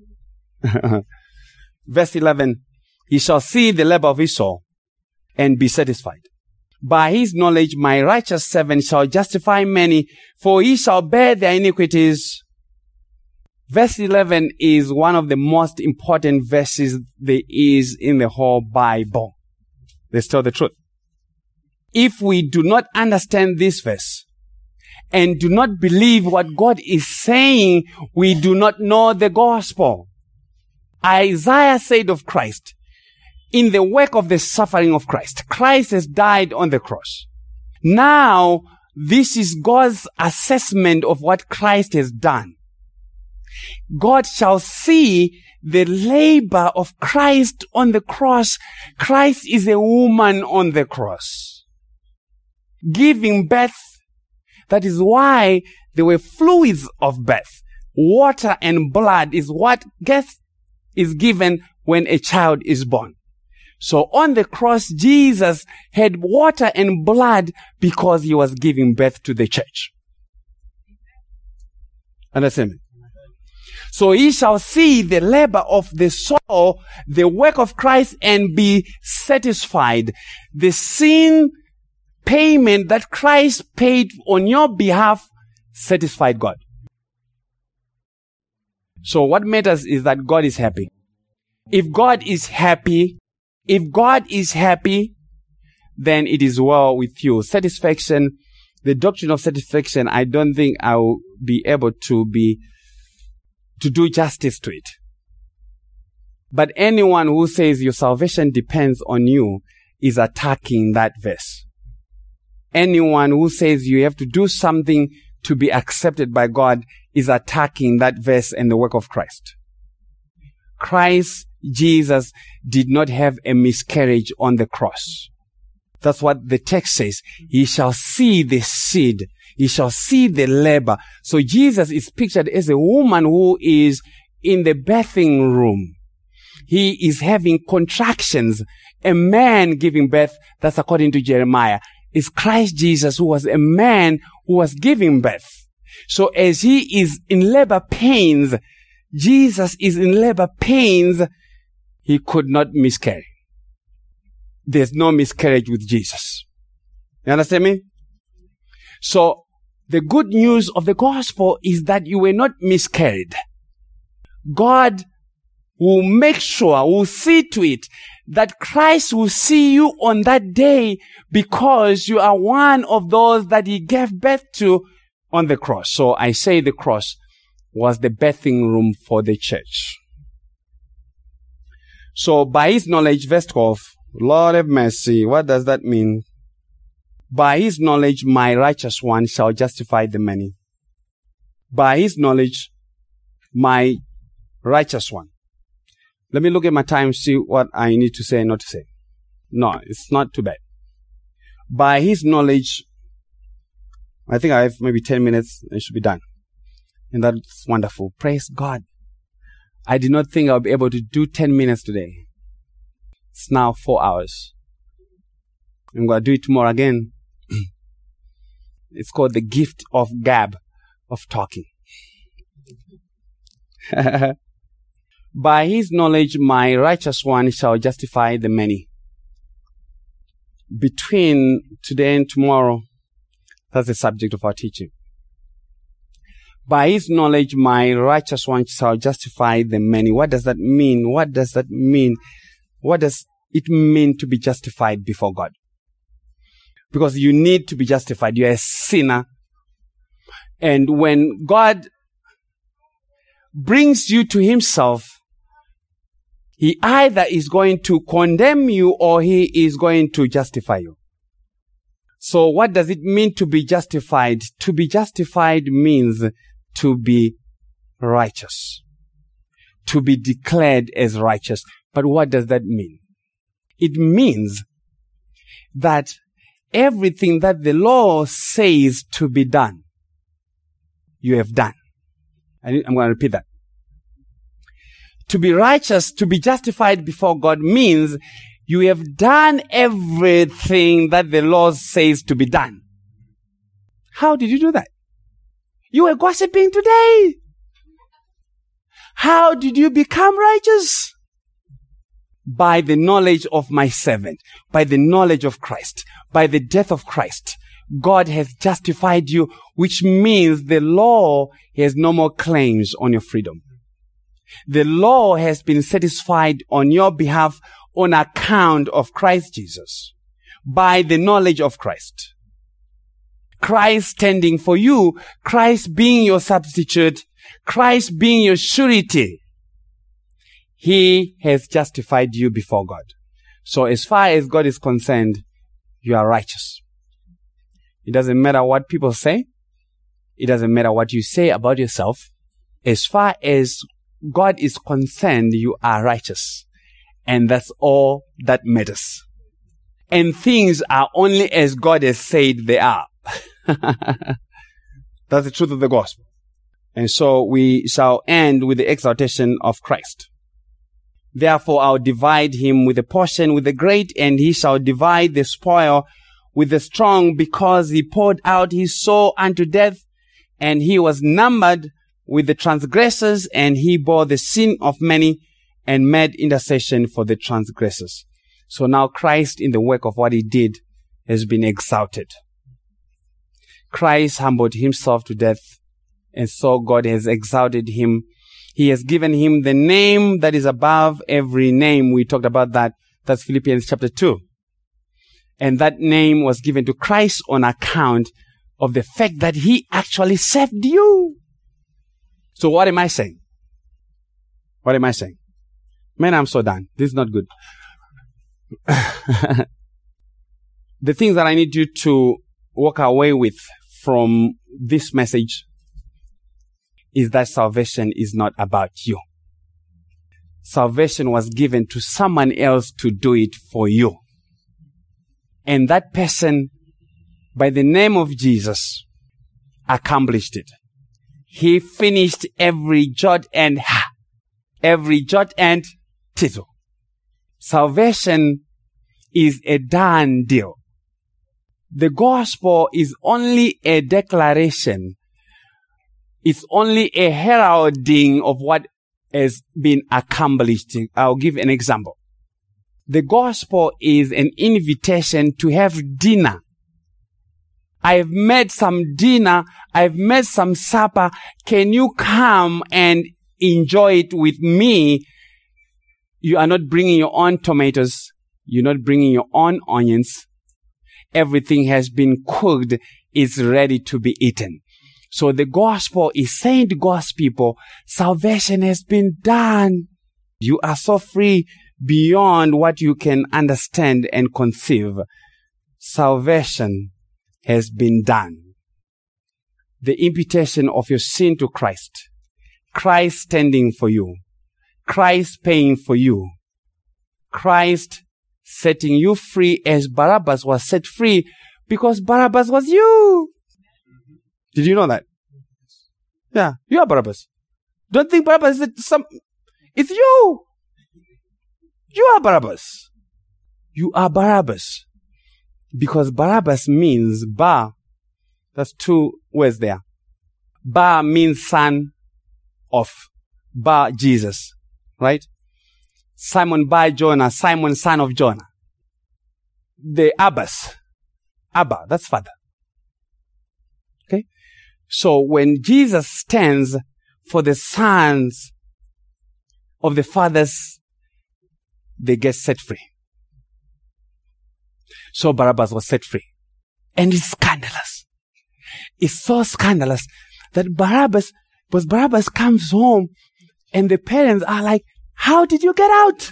Verse 11, he shall see the labor of his soul and be satisfied. By his knowledge, my righteous servant shall justify many, for he shall bear their iniquities. Verse 11 is one of the most important verses there is in the whole Bible. Let's tell the truth. If we do not understand this verse and do not believe what God is saying, we do not know the gospel. Isaiah said of Christ, in the work of the suffering of Christ, Christ has died on the cross. Now, this is God's assessment of what Christ has done. God shall see the labor of Christ on the cross. Christ is a woman on the cross, giving birth. That is why there were fluids of birth. Water and blood is what is given when a child is born. So on the cross, Jesus had water and blood because he was giving birth to the church. Understand me? So he shall see the labor of the soul, the work of Christ, and be satisfied. The sin payment that Christ paid on your behalf satisfied God. So what matters is that God is happy. If God is happy, then it is well with you. Satisfaction, the doctrine of satisfaction, I don't think I will be able to do justice to it. But anyone who says your salvation depends on you is attacking that verse. Anyone who says you have to do something to be accepted by God is attacking that verse and the work of Christ. Christ, Jesus, did not have a miscarriage on the cross. That's what the text says. He shall see the seed. He shall see the labor. So Jesus is pictured as a woman who is in the birthing room. He is having contractions. A man giving birth, that's according to Jeremiah. It's Christ Jesus who was a man who was giving birth. So as he is in labor pains, Jesus is in labor pains, he could not miscarry. There's no miscarriage with Jesus. You understand me? So the good news of the gospel is that you were not miscarried. God will make sure, will see to it that Christ will see you on that day because you are one of those that he gave birth to on the cross. So I say the cross was the birthing room for the church. So by his knowledge, verse 12, Lord have mercy. What does that mean? By his knowledge, my righteous one shall justify the many. By his knowledge, my righteous one. Let me look at my time, see what I need to say and not to say. No, it's not too bad. By his knowledge, I think I have maybe 10 minutes and it should be done. And that's wonderful. Praise God. I did not think I'll be able to do 10 minutes today. It's now 4 hours. I'm going to do it tomorrow again. It's called the gift of gab, of talking. By his knowledge, my righteous one shall justify the many. Between today and tomorrow, that's the subject of our teaching. By his knowledge, my righteous one shall justify the many. What does that mean? What does that mean? What does it mean to be justified before God? Because you need to be justified. You're a sinner. And when God brings you to himself, he either is going to condemn you or he is going to justify you. So what does it mean to be justified? To be justified means to be righteous. To be declared as righteous. But what does that mean? It means that everything that the law says to be done, you have done. I'm going to repeat that. To be righteous, to be justified before God means you have done everything that the law says to be done. How did you do that? You were gossiping today. How did you become righteous? By the knowledge of my servant, by the knowledge of Christ, by the death of Christ. God has justified you, which means the law has no more claims on your freedom. The law has been satisfied on your behalf on account of Christ Jesus, by the knowledge of Christ. Christ standing for you, Christ being your substitute, Christ being your surety. He has justified you before God. So as far as God is concerned, you are righteous. It doesn't matter what people say. It doesn't matter what you say about yourself. As far as God is concerned, you are righteous. And that's all that matters. And things are only as God has said they are. That's the truth of the gospel. And so we shall end with the exaltation of Christ. Therefore I'll divide him with a portion with the great, and he shall divide the spoil with the strong, because he poured out his soul unto death, and he was numbered with the transgressors, and he bore the sin of many and made intercession for the transgressors. So now Christ, in the work of what he did, has been exalted. Christ humbled himself to death, and so God has exalted him. He has given him the name that is above every name. We talked about that. That's Philippians chapter 2. And that name was given to Christ on account of the fact that he actually saved you. So what am I saying? What am I saying? Man, I'm so done. This is not good. The things that I need you to walk away with from this message is that salvation is not about you. Salvation was given to someone else to do it for you. And that person, by the name of Jesus, accomplished it. He finished every jot and tittle. Salvation is a done deal. The gospel is only a declaration. It's only a heralding of what has been accomplished. I'll give an example. The gospel is an invitation to have dinner. I've made some dinner. I've made some supper. Can you come and enjoy it with me? You are not bringing your own tomatoes. You're not bringing your own onions. Everything has been cooked. It's ready to be eaten. So the gospel is saying to God's people, salvation has been done. You are so free beyond what you can understand and conceive. Salvation has been done. The imputation of your sin to Christ. Christ standing for you. Christ paying for you. Christ setting you free as Barabbas was set free because Barabbas was you. Did you know that? Yeah, you are Barabbas. Don't think Barabbas is it's you. You are Barabbas. You are Barabbas. Because Barabbas means Bar. That's two words there. Bar means son of. Bar, Jesus. Right? Simon Bar Jonah. Simon, son of Jonah. The Abbas. Abba, that's father. Okay? So when Jesus stands for the sons of the fathers, they get set free. So Barabbas was set free. And it's scandalous. It's so scandalous that Barabbas comes home and the parents are like, how did you get out?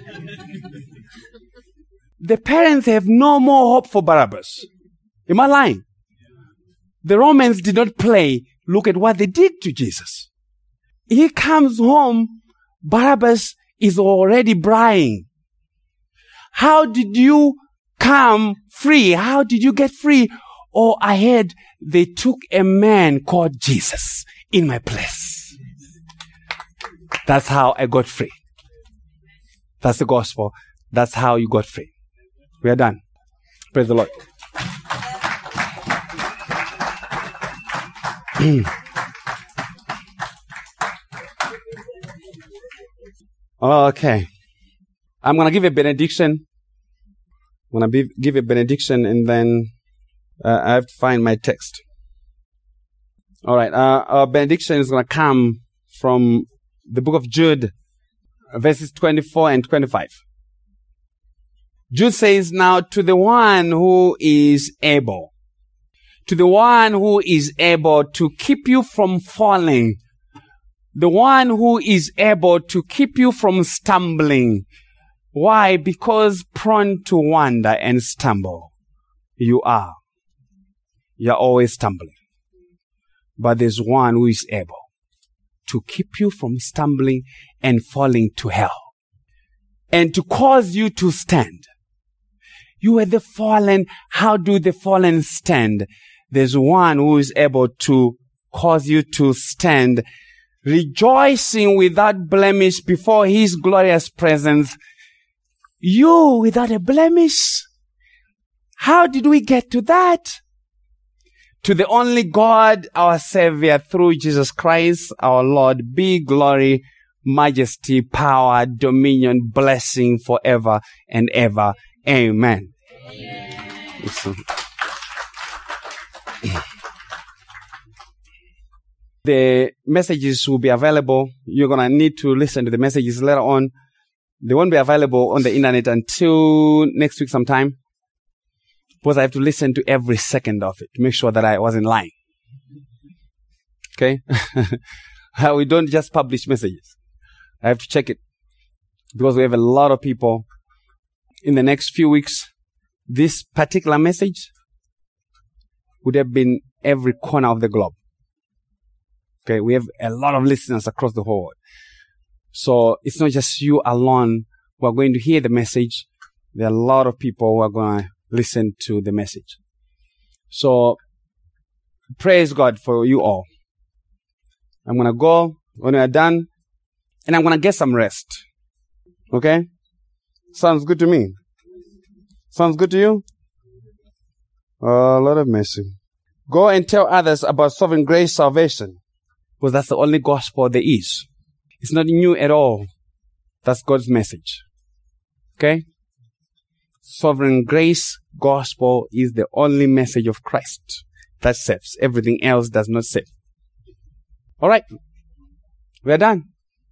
The parents have no more hope for Barabbas. Am I lying? The Romans did not play. Look at what they did to Jesus. He comes home, Barabbas is already brying. How did you come free? How did you get free? Oh, I heard they took a man called Jesus in my place. That's how I got free. That's the gospel. That's how you got free. We are done. Praise the Lord. Okay. I'm going to give a benediction. I'm going to give a benediction and then I have to find my text. All right. Our benediction is going to come from the book of Jude, verses 24 and 25. Jude says, now to the one who is able, to keep you from falling, the one who is able to keep you from stumbling. Why? Because prone to wander and stumble. You are. You are always stumbling. But there's one who is able to keep you from stumbling and falling to hell, and to cause you to stand. You are the fallen. How do the fallen stand? There's one who is able to cause you to stand, rejoicing without blemish before his glorious presence. You without a blemish. How did we get to that? To the only God, our Savior, through Jesus Christ, our Lord, be glory, majesty, power, dominion, blessing forever and ever. Amen. Amen. The messages will be available. You're going to need to listen to the messages later on. They won't be available on the internet until next week sometime, because I have to listen to every second of it to make sure that I wasn't lying. Okay? We don't just publish messages. I have to check it, because we have a lot of people. In the next few weeks, this particular message would have been every corner of the globe. Okay, we have a lot of listeners across the whole world. So it's not just you alone who are going to hear the message. There are a lot of people who are going to listen to the message. So praise God for you all. I'm going to go when we are done, and I'm going to get some rest. Okay? Sounds good to me. Sounds good to you? Lord have mercy. Go and tell others about sovereign grace salvation, because that's the only gospel there is. It's not new at all. That's God's message. Okay? Sovereign grace gospel is the only message of Christ that saves. Everything else does not save. All right. We're done.